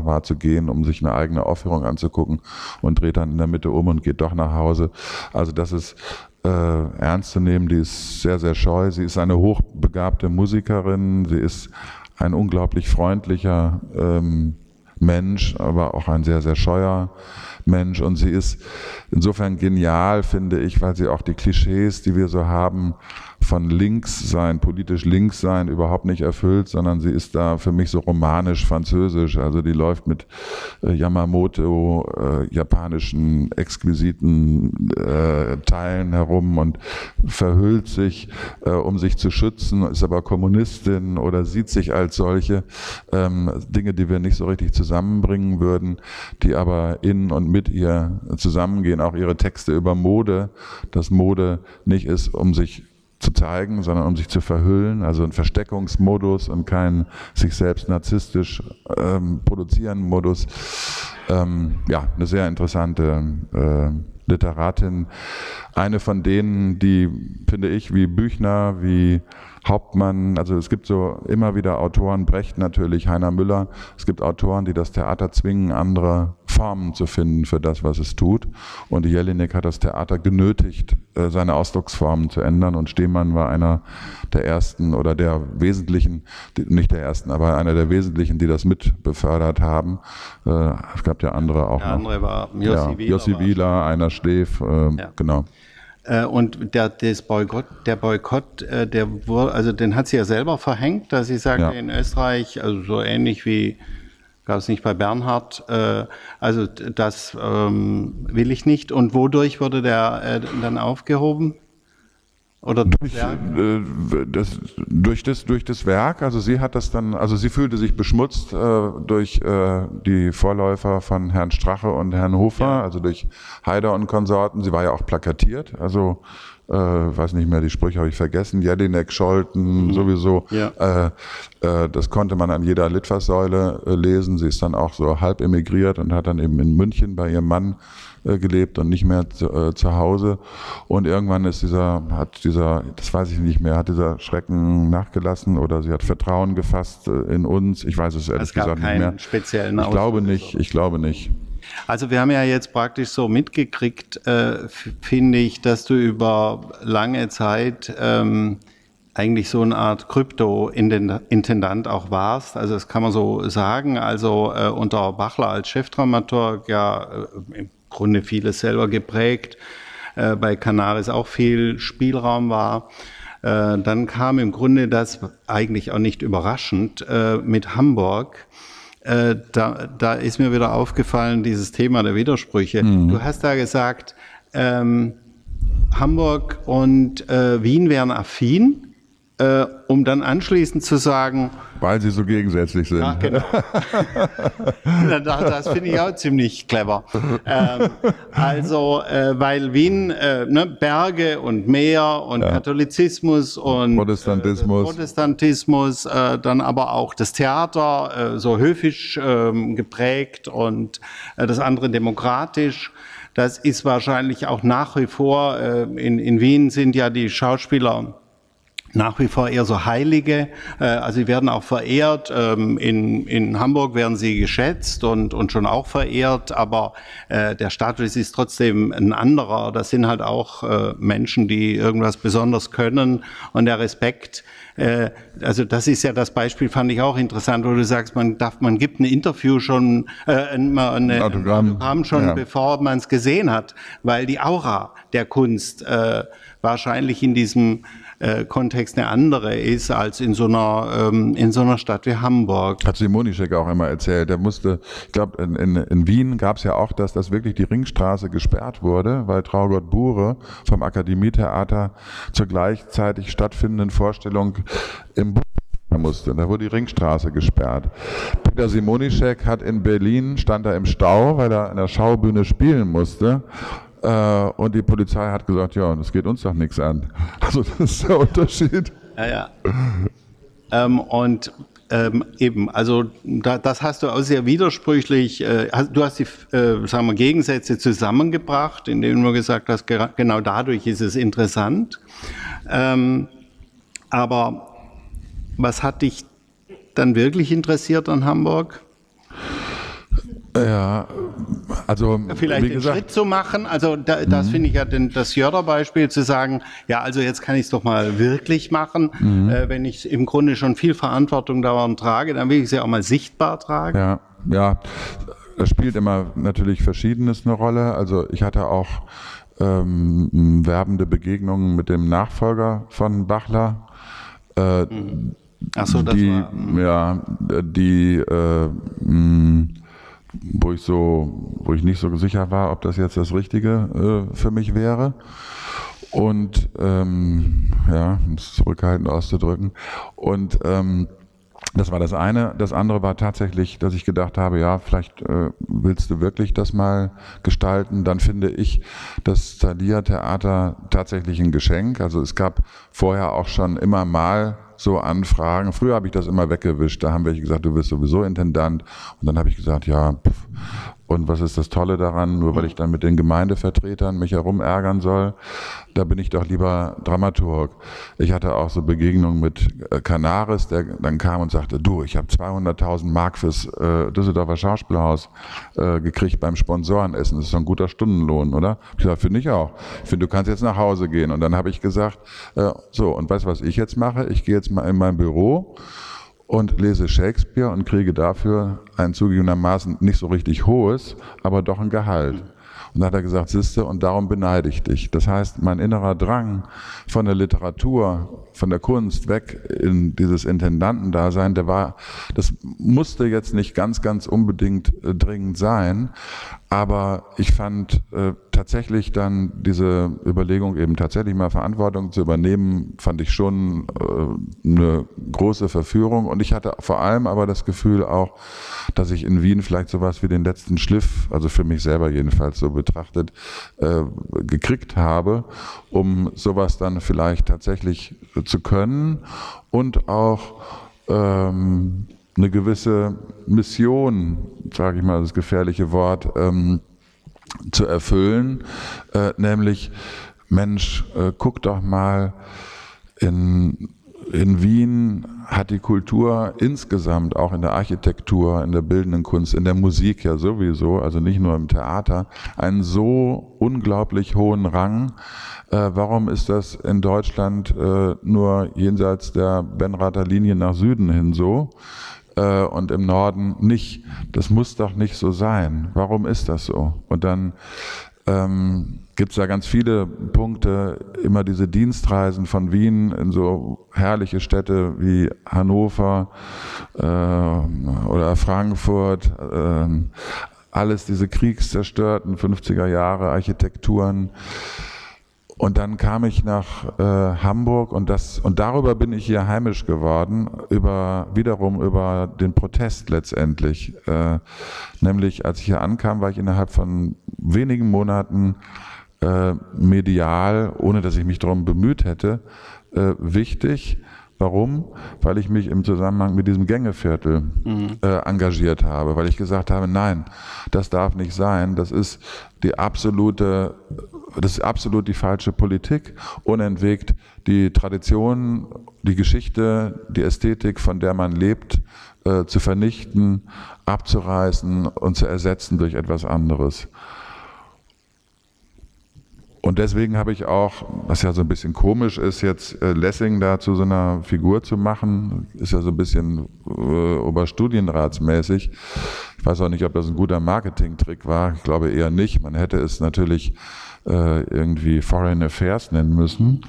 Offenbach war, zu gehen, um sich eine eigene Aufführung anzugucken und dreht dann in der Mitte um und geht doch nach Hause. Also das ist ernst zu nehmen, die ist sehr, sehr scheu. Sie ist eine hochbegabte Musikerin, sie ist ein unglaublich freundlicher Mensch, aber auch ein sehr, sehr scheuer Mensch, und sie ist insofern genial, finde ich, weil sie auch die Klischees, die wir so haben, von links sein, politisch links sein, überhaupt nicht erfüllt, sondern sie ist da für mich so romanisch-französisch. Also die läuft mit Yamamoto, japanischen exquisiten Teilen herum und verhüllt sich, um sich zu schützen, ist aber Kommunistin oder sieht sich als solche. Dinge, die wir nicht so richtig zusammenbringen würden, die aber in und mit ihr zusammengehen. Auch ihre Texte über Mode, dass Mode nicht ist, um sich zu zeigen, sondern um sich zu verhüllen, also ein Versteckungsmodus und kein sich selbst narzisstisch produzieren Modus. Ja, eine sehr interessante Literatin. Eine von denen, die, finde ich, wie Büchner, wie Hauptmann, also es gibt so immer wieder Autoren, Brecht natürlich, Heiner Müller, es gibt Autoren, die das Theater zwingen, andere Formen zu finden für das, was es tut. Und Jelinek hat das Theater genötigt, seine Ausdrucksformen zu ändern, und Stemann war einer der ersten oder der wesentlichen, nicht der ersten, aber einer der wesentlichen, die das mit befördert haben. Es gab ja andere auch noch. Der andere war Jossi Wieler, Einer Schläf, genau. Und der Boykott, der wurde, also den hat sie ja selber verhängt, dass sie sagte, in Österreich, also so ähnlich wie, gab es nicht bei Bernhard, also das will ich nicht. Und wodurch wurde der dann aufgehoben? Oder durch das Werk, also sie hat das dann, also sie fühlte sich beschmutzt durch die Vorläufer von Herrn Strache und Herrn Hofer, also durch Haider und Konsorten. Sie war ja auch plakatiert, also weiß nicht mehr, die Sprüche habe ich vergessen, Jelinek, Scholten, sowieso. Ja. Das konnte man an jeder Litfaßsäule lesen. Sie ist dann auch so halb emigriert und hat dann eben in München bei ihrem Mann gelebt und nicht mehr zu Hause. Und irgendwann ist das weiß ich nicht mehr, hat dieser Schrecken nachgelassen oder sie hat Vertrauen gefasst in uns. Ich weiß es ehrlich gesagt nicht mehr. Speziellen Ich glaube nicht. Also wir haben ja jetzt praktisch so mitgekriegt, finde ich, dass du über lange Zeit eigentlich so eine Art Krypto-Intendant auch warst. Also das kann man so sagen. Also unter Bachler als Chefdramaturg ja im Grunde vieles selber geprägt. Bei Canaris auch viel Spielraum war. Dann kam im Grunde das eigentlich auch nicht überraschend mit Hamburg. Da ist mir wieder aufgefallen, dieses Thema der Widersprüche. Du hast da gesagt, Hamburg und Wien wären affin, um dann anschließend zu sagen... Weil sie so gegensätzlich sind. Ja, genau. Das finde ich auch ziemlich clever. Weil Wien Berge und Meer und Katholizismus und Protestantismus, dann aber auch das Theater, so höfisch geprägt und das andere demokratisch. Das ist wahrscheinlich auch nach wie vor, in Wien sind ja die Schauspieler nach wie vor eher so Heilige, also sie werden auch verehrt, in Hamburg werden sie geschätzt und schon auch verehrt, aber der Status ist trotzdem ein anderer. Das sind halt auch Menschen, die irgendwas besonders können, und der Respekt, also das ist ja das Beispiel, fand ich auch interessant, wo du sagst, man gibt ein Interview schon, ein Autogramm schon, bevor man es gesehen hat, weil die Aura der Kunst wahrscheinlich in diesem Kontext eine andere ist als in so einer Stadt wie Hamburg. Hat Simonischek auch immer erzählt. Er musste, ich glaube, in Wien gab es ja auch, dass wirklich die Ringstraße gesperrt wurde, weil Traugott Bure vom Akademietheater zur gleichzeitig stattfindenden Vorstellung im musste. Da wurde die Ringstraße gesperrt. Peter Simonischek hat in Berlin, stand er im Stau, weil er in der Schaubühne spielen musste. Und die Polizei hat gesagt, ja, das geht uns doch nichts an. Also das ist der Unterschied. Ja. Eben, also das hast du auch sehr widersprüchlich, du hast die sagen wir, Gegensätze zusammengebracht, indem du gesagt hast, genau dadurch ist es interessant. Aber was hat dich dann wirklich interessiert an Hamburg? Ja, also vielleicht wie den gesagt, Schritt zu machen, also das finde ich ja das Jödder-Beispiel, zu sagen, ja, also jetzt kann ich es doch mal wirklich machen, wenn ich im Grunde schon viel Verantwortung dauernd trage, dann will ich sie auch mal sichtbar tragen. Ja, das spielt immer natürlich Verschiedenes eine Rolle, also ich hatte auch werbende Begegnungen mit dem Nachfolger von Bachler, Ach so, das wo ich nicht so sicher war, ob das jetzt das Richtige für mich wäre. Und um es zurückhaltend auszudrücken. Und das war das eine. Das andere war tatsächlich, dass ich gedacht habe, ja, vielleicht willst du wirklich das mal gestalten. Dann finde ich das Thalia-Theater tatsächlich ein Geschenk. Also es gab vorher auch schon immer mal so Anfragen. Früher habe ich das immer weggewischt. Da haben welche gesagt, du wirst sowieso Intendant. Und dann habe ich gesagt, ja, und was ist das Tolle daran, nur weil ich dann mit den Gemeindevertretern mich herumärgern soll, da bin ich doch lieber Dramaturg. Ich hatte auch so Begegnungen mit Canaris, der dann kam und sagte, du, ich habe 200.000 Mark fürs Düsseldorfer Schauspielhaus gekriegt beim Sponsorenessen. Das ist so ein guter Stundenlohn, oder? Ich gesagt, finde ich auch. Ich finde, du kannst jetzt nach Hause gehen. Und dann habe ich gesagt, so, und weißt du, was ich jetzt mache? Ich gehe jetzt mal in mein Büro und lese Shakespeare und kriege dafür ein zugegebenermaßen nicht so richtig hohes, aber doch ein Gehalt. Und da hat er gesagt, siehste, und darum beneide ich dich. Das heißt, mein innerer Drang von der Literatur, von der Kunst weg in dieses Intendantendasein, das musste jetzt nicht ganz, ganz unbedingt dringend sein, aber ich fand tatsächlich dann diese Überlegung, eben tatsächlich mal Verantwortung zu übernehmen, fand ich schon eine große Verführung. Und ich hatte vor allem aber das Gefühl auch, dass ich in Wien vielleicht sowas wie den letzten Schliff, also für mich selber jedenfalls so betrachtet, gekriegt habe, um sowas dann vielleicht tatsächlich zu können und auch eine gewisse Mission, sage ich mal das gefährliche Wort, zu erfüllen, nämlich, Mensch, guck doch mal, in Wien hat die Kultur insgesamt, auch in der Architektur, in der bildenden Kunst, in der Musik ja sowieso, also nicht nur im Theater, einen so unglaublich hohen Rang. Warum ist das in Deutschland nur jenseits der Benrather Linie nach Süden hin so? Und im Norden nicht. Das muss doch nicht so sein. Warum ist das so? Und dann gibt es da ganz viele Punkte, immer diese Dienstreisen von Wien in so herrliche Städte wie Hannover oder Frankfurt, alles diese kriegszerstörten 50er Jahre Architekturen. Und dann kam ich nach Hamburg und darüber bin ich hier heimisch geworden, wiederum über den Protest letztendlich. Nämlich als ich hier ankam, war ich innerhalb von wenigen Monaten medial, ohne dass ich mich darum bemüht hätte, wichtig. Warum? Weil ich mich im Zusammenhang mit diesem Gängeviertel engagiert habe, weil ich gesagt habe, nein, das darf nicht sein, das ist absolut die falsche Politik, unentwegt die Tradition, die Geschichte, die Ästhetik, von der man lebt, zu vernichten, abzureißen und zu ersetzen durch etwas anderes. Und deswegen habe ich auch, was ja so ein bisschen komisch ist, jetzt Lessing da zu so einer Figur zu machen, ist ja so ein bisschen oberstudienratsmäßig. Ich weiß auch nicht, ob das ein guter Marketingtrick war. Ich glaube eher nicht. Man hätte es natürlich irgendwie Foreign Affairs nennen müssen.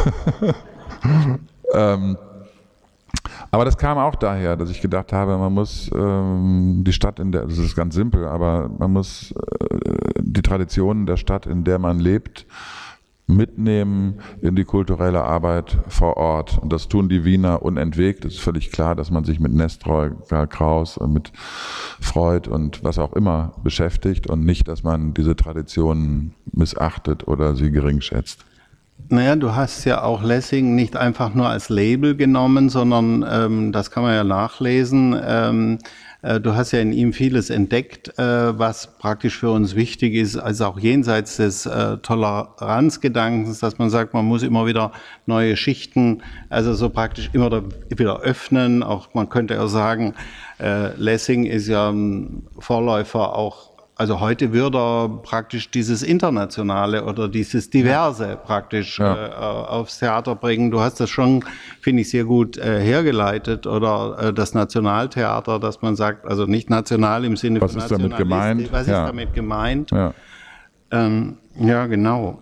Aber das kam auch daher, dass ich gedacht habe, man muss die Stadt, das ist ganz simpel, aber man muss die Traditionen der Stadt, in der man lebt, mitnehmen in die kulturelle Arbeit vor Ort. Und das tun die Wiener unentwegt. Es ist völlig klar, dass man sich mit Nestroy, Karl Kraus, mit Freud und was auch immer beschäftigt und nicht, dass man diese Traditionen missachtet oder sie geringschätzt. Naja, du hast ja auch Lessing nicht einfach nur als Label genommen, sondern das kann man ja nachlesen. Du hast ja in ihm vieles entdeckt, was praktisch für uns wichtig ist, also auch jenseits des Toleranzgedankens, dass man sagt, man muss immer wieder neue Schichten, also so praktisch immer wieder öffnen. Auch man könnte auch sagen, Lessing ist ja ein Vorläufer auch. Also heute würde er praktisch dieses Internationale oder dieses Diverse praktisch aufs Theater bringen. Du hast das schon, finde ich, sehr gut hergeleitet. Oder das Nationaltheater, dass man sagt, also nicht national im Sinne von Nationalist. Was ist damit gemeint? Was ist damit gemeint? Ja, Ja, genau.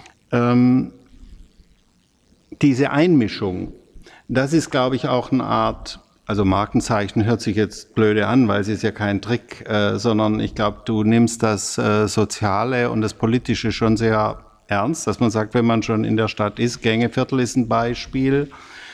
Diese Einmischung, das ist, glaube ich, auch eine Art... Also Markenzeichen hört sich jetzt blöde an, weil es ist ja kein Trick, sondern ich glaube, du nimmst das Soziale und das Politische schon sehr ernst, dass man sagt, wenn man schon in der Stadt ist, Gängeviertel ist ein Beispiel,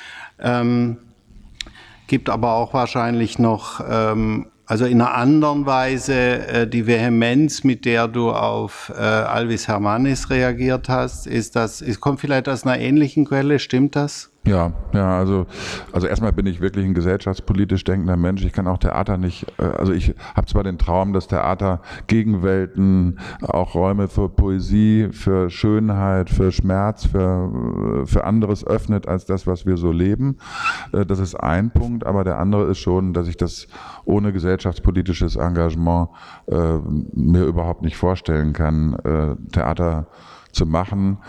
gibt aber auch wahrscheinlich noch, also in einer anderen Weise, die Vehemenz, mit der du auf Alvis Hermannis reagiert hast, kommt vielleicht aus einer ähnlichen Quelle, stimmt das? Ja, also erstmal bin ich wirklich ein gesellschaftspolitisch denkender Mensch. Ich kann auch Theater nicht, also ich habe zwar den Traum, dass Theater Gegenwelten, auch Räume für Poesie, für Schönheit, für Schmerz, für anderes öffnet als das, was wir so leben. Das ist ein Punkt, aber der andere ist schon, dass ich das ohne gesellschaftspolitisches Engagement mir überhaupt nicht vorstellen kann, Theater zu machen.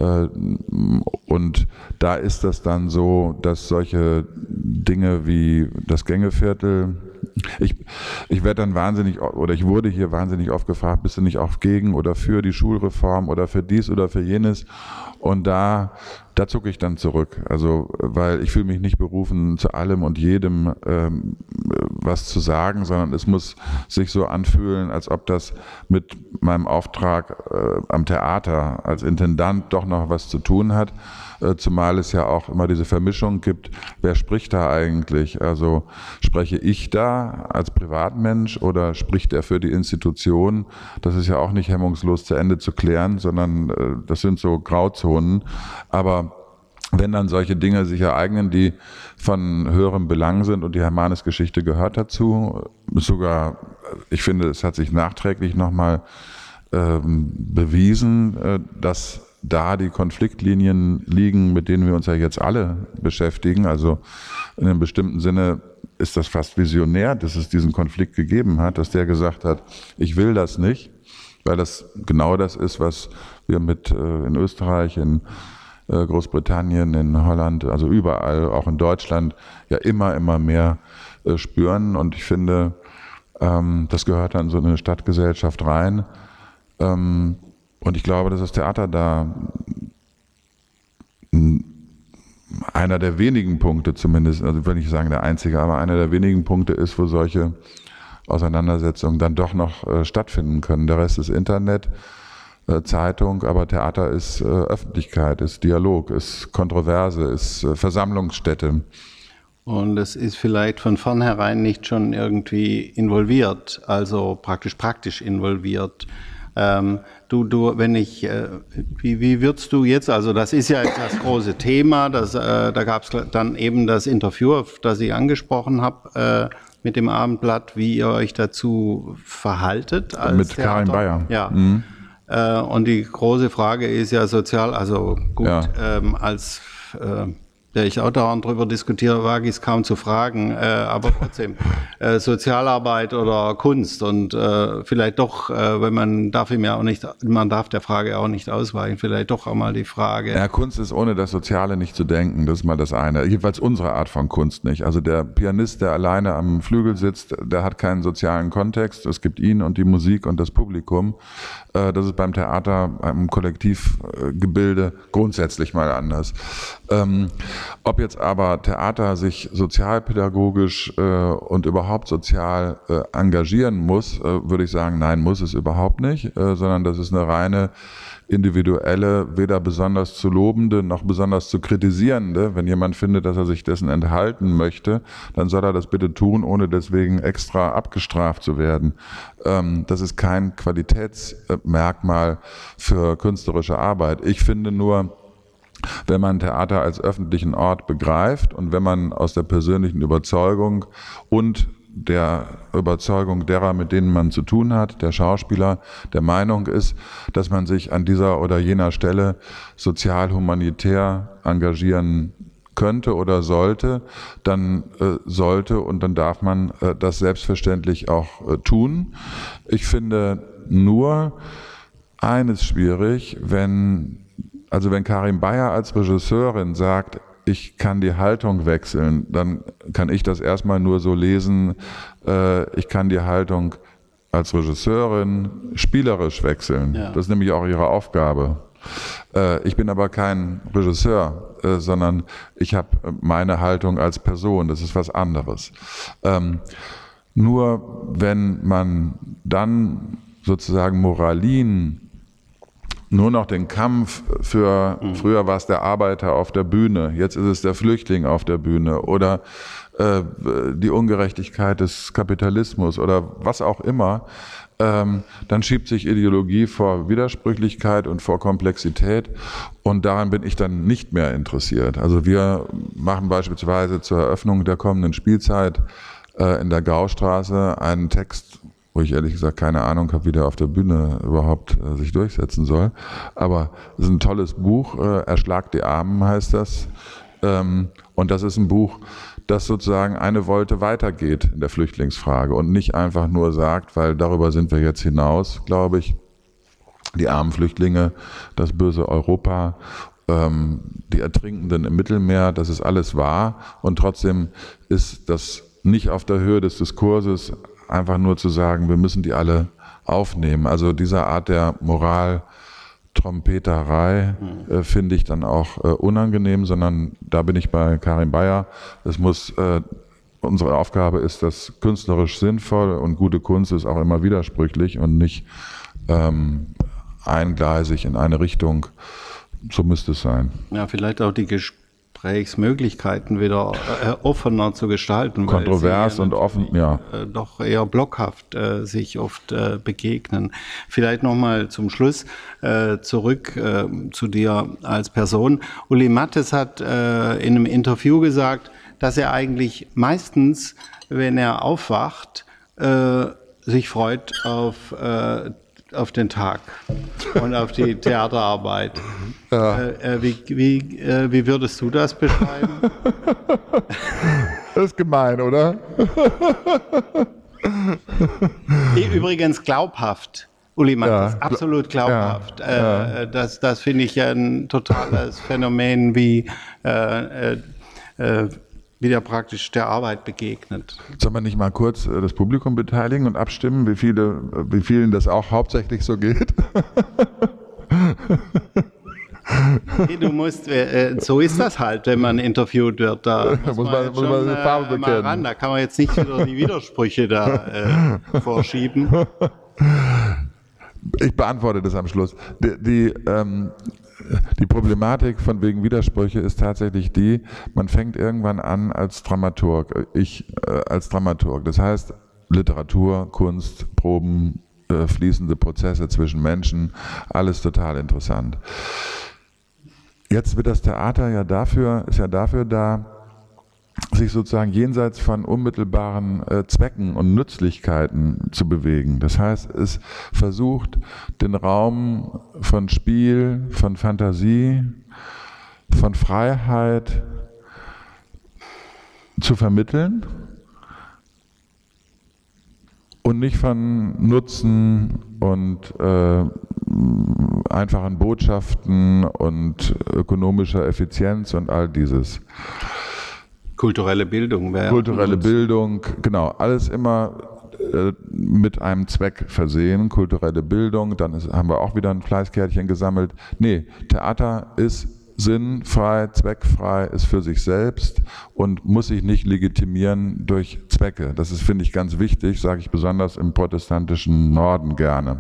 Und da ist das dann so, dass solche Dinge wie das Gängeviertel, ich werde dann wahnsinnig, oder ich wurde hier wahnsinnig oft gefragt, bist du nicht auch gegen oder für die Schulreform oder für dies oder für jenes? Und da zucke ich dann zurück. Also, weil ich fühle mich nicht berufen, zu allem und jedem was zu sagen, sondern es muss sich so anfühlen, als ob das mit meinem Auftrag am Theater als Intendant doch noch was zu tun hat. Zumal es ja auch immer diese Vermischung gibt, wer spricht da eigentlich? Also spreche ich da als Privatmensch oder spricht er für die Institution? Das ist ja auch nicht hemmungslos zu Ende zu klären, sondern das sind so Grauzonen. Aber wenn dann solche Dinge sich ereignen, die von höherem Belang sind und die Hermannis-Geschichte gehört dazu, sogar, ich finde, es hat sich nachträglich nochmal bewiesen, dass da die Konfliktlinien liegen, mit denen wir uns ja jetzt alle beschäftigen. Also in einem bestimmten Sinne ist das fast visionär, dass es diesen Konflikt gegeben hat, dass der gesagt hat, ich will das nicht, weil das genau das ist, was wir in Österreich, in Großbritannien, in Holland, also überall, auch in Deutschland, ja immer mehr spüren. Und ich finde, das gehört dann so in eine Stadtgesellschaft rein. Und ich glaube, dass das Theater da einer der wenigen Punkte zumindest, also ich will nicht sagen der einzige, aber einer der wenigen Punkte ist, wo solche Auseinandersetzungen dann doch noch stattfinden können. Der Rest ist Internet, Zeitung, aber Theater ist Öffentlichkeit, ist Dialog, ist Kontroverse, ist Versammlungsstätte. Und es ist vielleicht von vornherein nicht schon irgendwie involviert, also praktisch involviert. Wie würdest du jetzt, also das ist ja jetzt das große Thema, da gab es dann eben das Interview, das ich angesprochen habe, mit dem Abendblatt, wie ihr euch dazu verhaltet als mit Theater. Karin Bayer. Ja. Und die große Frage ist ja sozial, also gut, ja. Als der ich auch dauernd drüber diskutiere, wage ich es kaum zu fragen, aber trotzdem, Sozialarbeit oder Kunst und vielleicht doch, wenn man darf der Frage auch nicht ausweichen, vielleicht doch auch mal die Frage. Ja, Kunst ist ohne das Soziale nicht zu denken, das ist mal das eine. Jedenfalls unsere Art von Kunst nicht. Also der Pianist, der alleine am Flügel sitzt, der hat keinen sozialen Kontext. Es gibt ihn und die Musik und das Publikum. Das ist beim Theater, beim Kollektivgebilde grundsätzlich mal anders. Ob jetzt aber Theater sich sozialpädagogisch und überhaupt sozial engagieren muss, würde ich sagen, nein, muss es überhaupt nicht, sondern das ist eine reine individuelle, weder besonders zu lobende noch besonders zu kritisierende. Wenn jemand findet, dass er sich dessen enthalten möchte, dann soll er das bitte tun, ohne deswegen extra abgestraft zu werden. Das ist kein Qualitätsmerkmal für künstlerische Arbeit. Ich finde nur, wenn man Theater als öffentlichen Ort begreift und wenn man aus der persönlichen Überzeugung und der Überzeugung derer, mit denen man zu tun hat, der Schauspieler, der Meinung ist, dass man sich an dieser oder jener Stelle sozial-humanitär engagieren könnte oder sollte, dann sollte und dann darf man das selbstverständlich auch tun. Ich finde nur eines schwierig, wenn Karin Beyer als Regisseurin sagt, ich kann die Haltung wechseln, dann kann ich das erstmal nur so lesen, ich kann die Haltung als Regisseurin spielerisch wechseln. Ja. Das ist nämlich auch ihre Aufgabe. Ich bin aber kein Regisseur, sondern ich habe meine Haltung als Person, das ist was anderes. Nur wenn man dann sozusagen Moralin nur noch den Kampf für, früher war es der Arbeiter auf der Bühne, jetzt ist es der Flüchtling auf der Bühne oder die Ungerechtigkeit des Kapitalismus oder was auch immer, dann schiebt sich Ideologie vor Widersprüchlichkeit und vor Komplexität und daran bin ich dann nicht mehr interessiert. Also wir machen beispielsweise zur Eröffnung der kommenden Spielzeit in der Gaustraße einen Text, wo ich ehrlich gesagt keine Ahnung habe, wie der auf der Bühne überhaupt sich durchsetzen soll. Aber es ist ein tolles Buch, Erschlag die Armen heißt das. Und das ist ein Buch, das sozusagen eine Wolte weitergeht in der Flüchtlingsfrage und nicht einfach nur sagt, weil darüber sind wir jetzt hinaus, glaube ich, die armen Flüchtlinge, das böse Europa, die Ertrinkenden im Mittelmeer, das ist alles wahr und trotzdem ist das nicht auf der Höhe des Diskurses, einfach nur zu sagen, wir müssen die alle aufnehmen. Also diese Art der Moral-Trompeterei finde ich dann auch unangenehm, sondern da bin ich bei Karin Beyer. Unsere Aufgabe ist das künstlerisch sinnvoll und gute Kunst ist auch immer widersprüchlich und nicht eingleisig in eine Richtung. So müsste es sein. Ja, vielleicht auch die Gesprächsmöglichkeiten wieder offener zu gestalten. Kontrovers und offen, ja. Doch eher blockhaft sich oft begegnen. Vielleicht nochmal zum Schluss zurück zu dir als Person. Uli Mattes hat in einem Interview gesagt, dass er eigentlich meistens, wenn er aufwacht, sich freut auf den Tag und auf die Theaterarbeit. Ja. Wie würdest du das beschreiben? Das ist gemein, oder? Übrigens glaubhaft. Uli Mattes, ja, absolut glaubhaft. Ja, ja. Das finde ich ja ein totales Phänomen, wie der praktisch der Arbeit begegnet. Sollen wir nicht mal kurz das Publikum beteiligen und abstimmen, wie vielen das auch hauptsächlich so geht? Nee, du musst, so ist das halt, wenn man interviewt wird. Da muss man die Farbe bekennen. Ran. Da kann man jetzt nicht wieder die Widersprüche da vorschieben. Ich beantworte das am Schluss. Die Problematik von wegen Widersprüche ist tatsächlich die, man fängt irgendwann an als Dramaturg, als Dramaturg. Das heißt, Literatur, Kunst, Proben, fließende Prozesse zwischen Menschen, alles total interessant. Jetzt wird das Theater ist ja dafür da, sich sozusagen jenseits von unmittelbaren Zwecken und Nützlichkeiten zu bewegen. Das heißt, es versucht, den Raum von Spiel, von Fantasie, von Freiheit zu vermitteln und nicht von Nutzen und einfachen Botschaften und ökonomischer Effizienz und all dieses. Kulturelle Bildung wäre. Kulturelle Bildung, genau, alles immer mit einem Zweck versehen. Kulturelle Bildung, dann haben wir auch wieder ein Fleißkärtchen gesammelt. Nee, Theater ist sinnfrei, zweckfrei, ist für sich selbst und muss sich nicht legitimieren durch Zwecke. Das ist, finde ich, ganz wichtig, sage ich besonders im protestantischen Norden gerne.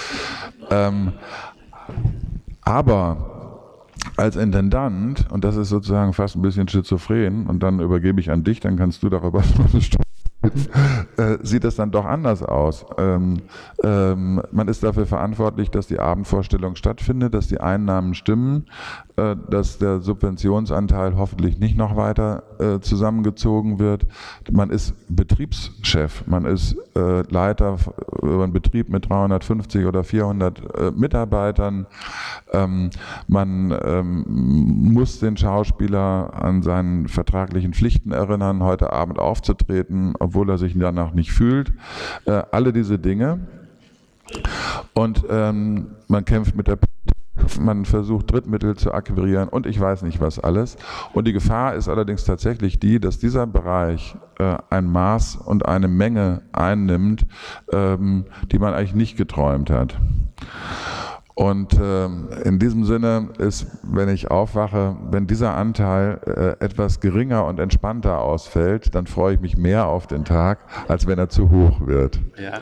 Aber als Intendant, und das ist sozusagen fast ein bisschen schizophren, und dann übergebe ich an dich, dann kannst du darüber eine Stunde sieht es dann doch anders aus. Man ist dafür verantwortlich, dass die Abendvorstellung stattfindet, dass die Einnahmen stimmen, dass der Subventionsanteil hoffentlich nicht noch weiter zusammengezogen wird. Man ist Betriebschef, man ist Leiter über einen Betrieb mit 350 oder 400 Mitarbeitern. Man muss den Schauspieler an seinen vertraglichen Pflichten erinnern, heute Abend aufzutreten, obwohl er sich danach nicht fühlt. Alle diese Dinge. Und man kämpft mit der man versucht Drittmittel zu akquirieren und ich weiß nicht was alles. Und die Gefahr ist allerdings tatsächlich die, dass dieser Bereich ein Maß und eine Menge einnimmt, die man eigentlich nicht geträumt hat. Und in diesem Sinne ist, wenn ich aufwache, wenn dieser Anteil etwas geringer und entspannter ausfällt, dann freue ich mich mehr auf den Tag, als wenn er zu hoch wird. Ja.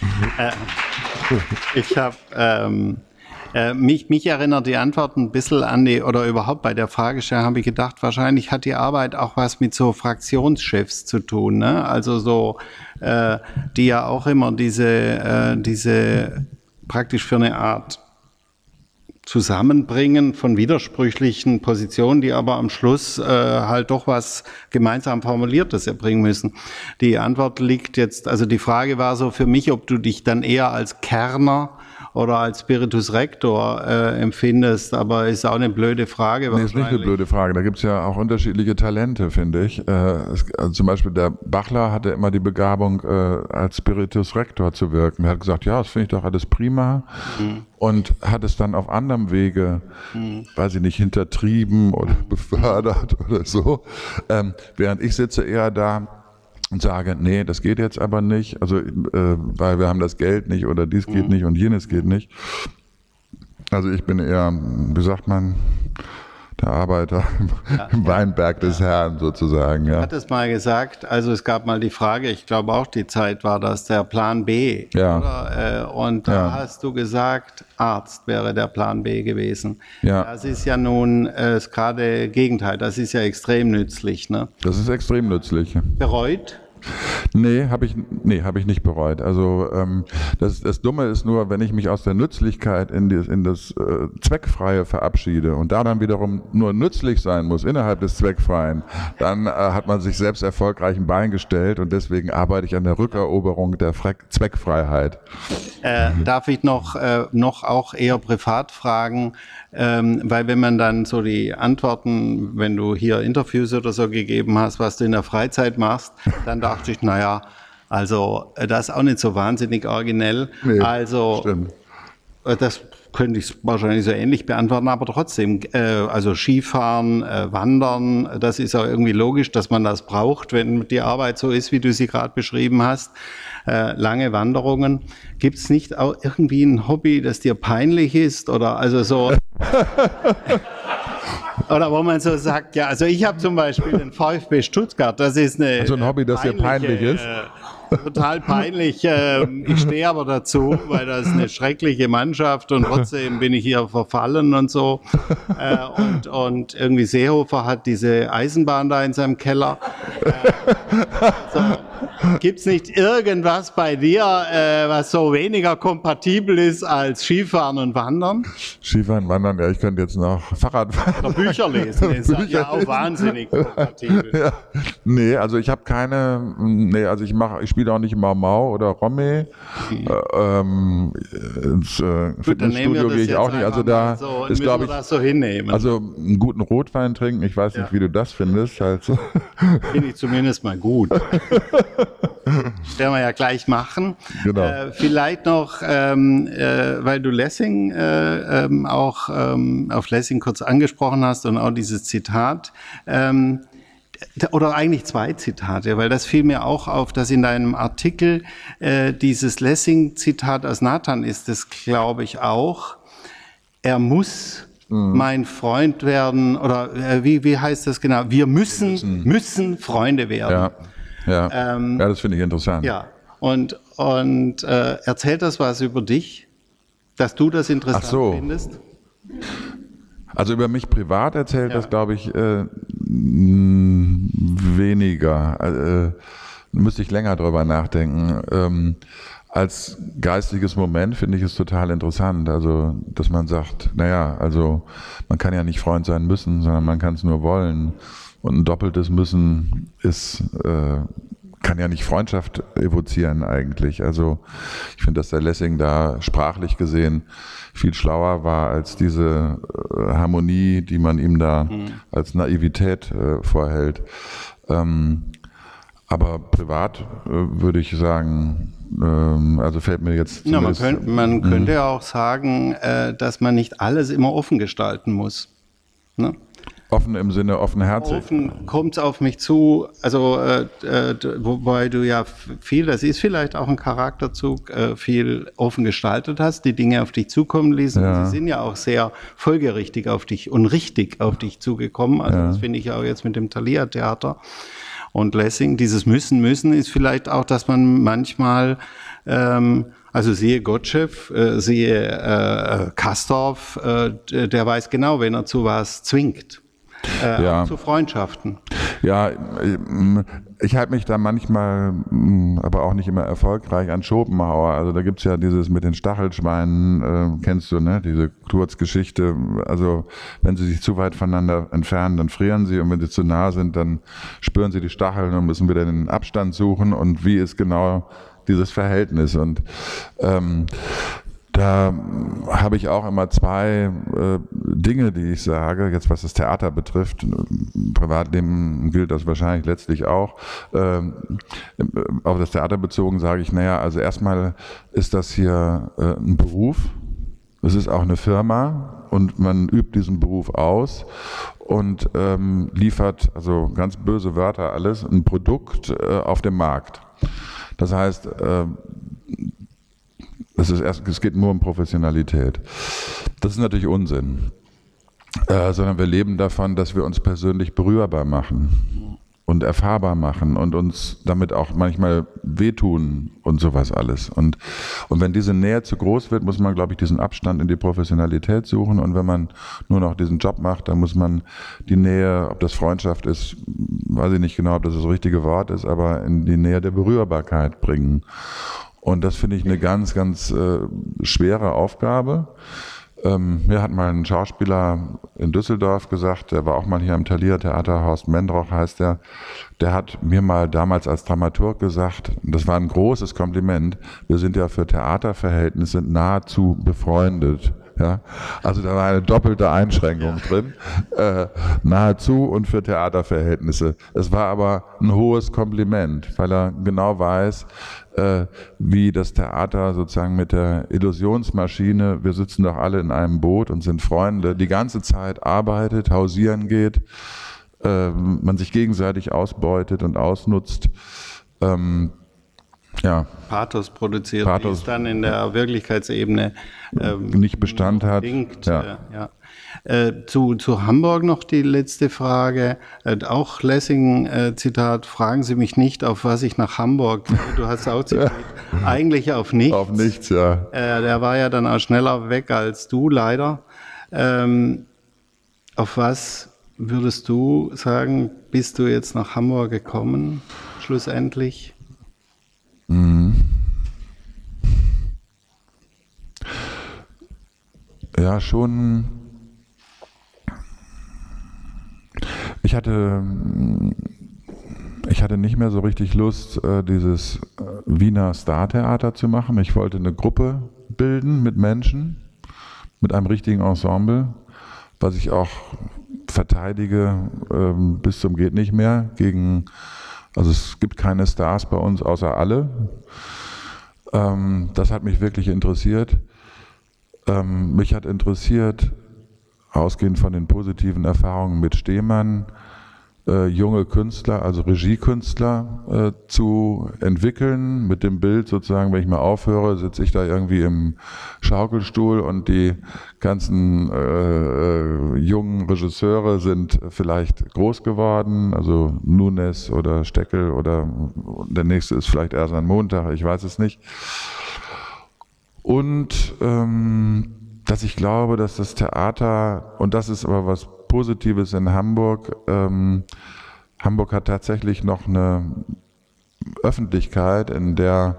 Ich habe mich erinnert die Antwort ein bisschen an die, oder überhaupt bei der Fragestellung habe ich gedacht, wahrscheinlich hat die Arbeit auch was mit so Fraktionschefs zu tun, ne? Also so, die ja auch immer diese praktisch für eine Art Zusammenbringen von widersprüchlichen Positionen, die aber am Schluss halt doch was gemeinsam Formuliertes erbringen müssen. Die Antwort liegt jetzt, also die Frage war so für mich, ob du dich dann eher als Kerner oder als Spiritus Rector empfindest, aber ist auch eine blöde Frage. Nee, ist nicht eine blöde Frage. Da gibt es ja auch unterschiedliche Talente, finde ich. Also zum Beispiel der Bachler hatte immer die Begabung, als Spiritus Rector zu wirken. Er hat gesagt, ja, das finde ich doch alles prima. Und hat es dann auf anderem Wege, weiß ich nicht, hintertrieben oder befördert oder so. Während ich sitze eher da und sage, nee, das geht jetzt aber nicht, also weil wir haben das Geld nicht oder dies geht nicht und jenes geht nicht. Also ich bin eher, wie sagt man, der Arbeiter im Weinberg des Herrn sozusagen. Ja. Du hattest mal gesagt, also es gab mal die Frage, ich glaube auch die Zeit war das, der Plan B. Ja. Oder? Und da hast du gesagt, Arzt wäre der Plan B gewesen. Ja. Das ist ja nun gerade Gegenteil, das ist ja extrem nützlich. Ne? Das ist extrem nützlich. Bereut? Nee, habe ich nicht bereut. Also das Dumme ist nur, wenn ich mich aus der Nützlichkeit in das Zweckfreie verabschiede und da dann wiederum nur nützlich sein muss innerhalb des Zweckfreien, dann hat man sich selbst erfolgreich ein Bein gestellt und deswegen arbeite ich an der Rückeroberung der Zweckfreiheit. Darf ich noch auch eher privat fragen, weil wenn man dann so die Antworten, wenn du hier Interviews oder so gegeben hast, was du in der Freizeit machst, dann dachte ich, naja, also das ist auch nicht so wahnsinnig originell. Nee, also stimmt. Das könnte ich wahrscheinlich so ähnlich beantworten, aber trotzdem, also Skifahren, Wandern, das ist auch irgendwie logisch, dass man das braucht, wenn die Arbeit so ist, wie du sie gerade beschrieben hast. Lange Wanderungen. Gibt es nicht auch irgendwie ein Hobby, das dir peinlich ist oder also so? Oder wo man so sagt, ja, also ich habe zum Beispiel den VfB Stuttgart, das ist also ein Hobby, das dir peinlich ist? Total peinlich. Ich stehe aber dazu, weil das ist eine schreckliche Mannschaft und trotzdem bin ich hier verfallen und so. Und irgendwie Seehofer hat diese Eisenbahn da in seinem Keller. Gibt's nicht irgendwas bei dir, was so weniger kompatibel ist als Skifahren und Wandern? Skifahren, Wandern, ja, ich könnte jetzt noch Fahrrad fahren. Oder Bücher lesen, ist ja auch wahnsinnig kompatibel. Ja. Nee, also ich habe keine, also ich spiele auch nicht Mau oder Romme. Ins Fitnessstudio gehe ich auch nicht. Also da so, ist, glaube ich, das so hinnehmen. Also einen guten Rotwein trinken, ich weiß nicht, wie du das findest. Also. Finde ich zumindest mal gut. Werden wir ja gleich machen. Genau. Vielleicht noch, weil du Lessing auch auf Lessing kurz angesprochen hast und auch dieses Zitat, oder eigentlich zwei Zitate, weil das fiel mir auch auf, dass in deinem Artikel dieses Lessing-Zitat aus Nathan ist es, glaube ich, auch. Er muss mein Freund werden, oder wie heißt das genau? Wir müssen Freunde werden. Ja, das finde ich interessant. Ja, und erzählt das was über dich, dass du das interessant findest? Also über mich privat erzählt das, glaube ich, weniger. müsste ich länger drüber nachdenken. Als geistiges Moment finde ich es total interessant, also dass man sagt, naja, also man kann ja nicht Freund sein müssen, sondern man kann es nur wollen. Und ein doppeltes Müssen kann ja nicht Freundschaft evozieren eigentlich. Also ich finde, dass der Lessing da sprachlich gesehen viel schlauer war als diese Harmonie, die man ihm da als Naivität vorhält. Aber privat würde ich sagen, also fällt mir jetzt... Ja, man könnte ja auch sagen, dass man nicht alles immer offen gestalten muss. Ne? Offen im Sinne offenherzig. Offen kommt es auf mich zu, also wobei du ja viel, das ist vielleicht auch ein Charakterzug, viel offen gestaltet hast, die Dinge auf dich zukommen ließen. Ja. Sie sind ja auch sehr folgerichtig auf dich und richtig auf dich zugekommen. Also das finde ich auch jetzt mit dem Thalia-Theater. Und Lessing, dieses Müssen ist vielleicht auch, dass man manchmal, also siehe Gottsched, siehe Castorp, der weiß genau, wenn er zu was zwingt. Auch zu Freundschaften. Ja, ich halte mich da manchmal, aber auch nicht immer erfolgreich, an Schopenhauer. Also da gibt's ja dieses mit den Stachelschweinen, kennst du, ne? Diese Kurzgeschichte. Also wenn sie sich zu weit voneinander entfernen, dann frieren sie, und wenn sie zu nah sind, dann spüren sie die Stacheln und müssen wieder den Abstand suchen. Und wie ist genau dieses Verhältnis? Und da habe ich auch immer zwei Dinge, die ich sage, jetzt was das Theater betrifft. Im Privatleben gilt das wahrscheinlich letztlich auch. Auf das Theater bezogen sage ich, naja, also erstmal ist das hier ein Beruf, es ist auch eine Firma und man übt diesen Beruf aus und liefert, also ganz böse Wörter alles, ein Produkt auf dem Markt. Das heißt, es geht nur um Professionalität. Das ist natürlich Unsinn. Sondern wir leben davon, dass wir uns persönlich berührbar machen und erfahrbar machen und uns damit auch manchmal wehtun und sowas alles. Und wenn diese Nähe zu groß wird, muss man, glaube ich, diesen Abstand in die Professionalität suchen. Und wenn man nur noch diesen Job macht, dann muss man die Nähe, ob das Freundschaft ist, weiß ich nicht genau, ob das das richtige Wort ist, aber in die Nähe der Berührbarkeit bringen. Und das finde ich eine ganz, ganz schwere Aufgabe. Mir hat mal ein Schauspieler in Düsseldorf gesagt, der war auch mal hier im Thalia-Theater, Horst Mendroch heißt der hat mir mal damals als Dramaturg gesagt, das war ein großes Kompliment, wir sind ja für Theaterverhältnisse nahezu befreundet. Ja, also da war eine doppelte Einschränkung drin, nahezu und für Theaterverhältnisse. Es war aber ein hohes Kompliment, weil er genau weiß, wie das Theater sozusagen mit der Illusionsmaschine, wir sitzen doch alle in einem Boot und sind Freunde, die ganze Zeit arbeitet, hausieren geht, man sich gegenseitig ausbeutet und ausnutzt. Ja. Pathos produziert, die es dann in der Wirklichkeitsebene nicht Bestand hat. Zu Hamburg noch die letzte Frage. Auch Lessing, Zitat, fragen Sie mich nicht, auf was ich nach Hamburg, du hast auch zitiert, eigentlich auf nichts. Auf nichts, ja. Der war ja dann auch schneller weg als du, leider. Auf was würdest du sagen, bist du jetzt nach Hamburg gekommen, schlussendlich? Ja, schon. Ich hatte nicht mehr so richtig Lust, dieses Wiener Startheater zu machen. Ich wollte eine Gruppe bilden mit Menschen, mit einem richtigen Ensemble, was ich auch verteidige bis zum geht nicht mehr gegen. Also es gibt keine Stars bei uns außer alle. Das hat mich wirklich interessiert. Mich hat interessiert, ausgehend von den positiven Erfahrungen mit Stehmann, junge Künstler, also Regiekünstler zu entwickeln. Mit dem Bild sozusagen, wenn ich mal aufhöre, sitze ich da irgendwie im Schaukelstuhl und die ganzen jungen Regisseure sind vielleicht groß geworden, also Nunes oder Steckel oder der nächste ist vielleicht erst am Montag, ich weiß es nicht. Und dass ich glaube, dass das Theater, und das ist aber was Positives in Hamburg, Hamburg hat tatsächlich noch eine Öffentlichkeit, in der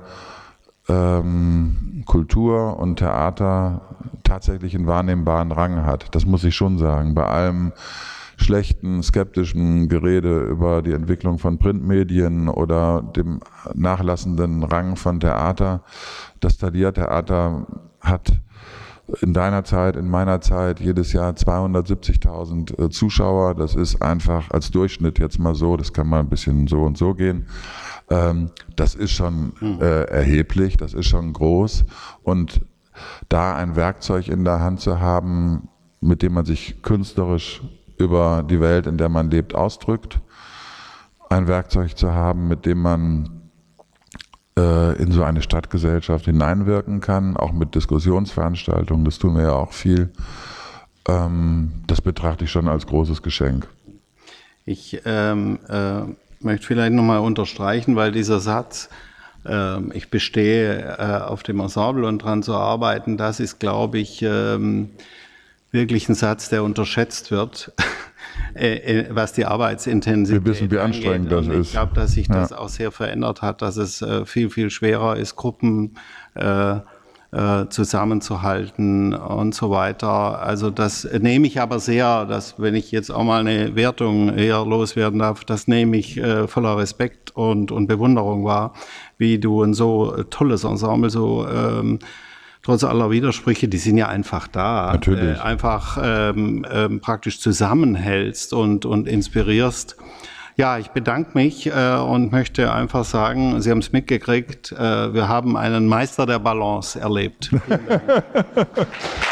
Kultur und Theater tatsächlich einen wahrnehmbaren Rang hat. Das muss ich schon sagen. Bei allem schlechten, skeptischen Gerede über die Entwicklung von Printmedien oder dem nachlassenden Rang von Theater. Das Thalia-Theater hat in deiner Zeit, in meiner Zeit jedes Jahr 270.000 Zuschauer. Das ist einfach als Durchschnitt jetzt mal so, das kann mal ein bisschen so und so gehen. Das ist schon erheblich, das ist schon groß. Und da ein Werkzeug in der Hand zu haben, mit dem man sich künstlerisch über die Welt, in der man lebt, ausdrückt, ein Werkzeug zu haben, mit dem man in so eine Stadtgesellschaft hineinwirken kann, auch mit Diskussionsveranstaltungen, das tun wir ja auch viel, das betrachte ich schon als großes Geschenk. Ich möchte vielleicht nochmal unterstreichen, weil dieser Satz, ich bestehe auf dem Ensemble und dran zu arbeiten, das ist, glaube ich, wirklich ein Satz, der unterschätzt wird, was die Arbeitsintensität Wir wissen, wie anstrengend das ist. Ich glaube, dass sich das auch sehr verändert hat, dass es viel, viel schwerer ist, Gruppen zusammenzuhalten und so weiter. Also das nehme ich aber sehr, dass, wenn ich jetzt auch mal eine Wertung eher loswerden darf, das nehme ich voller Respekt und Bewunderung wahr, wie du ein so tolles Ensemble so trotz aller Widersprüche, die sind ja einfach da, einfach praktisch zusammenhältst und inspirierst. Ja, ich bedanke mich und möchte einfach sagen, Sie haben es mitgekriegt, wir haben einen Meister der Balance erlebt. Vielen Dank.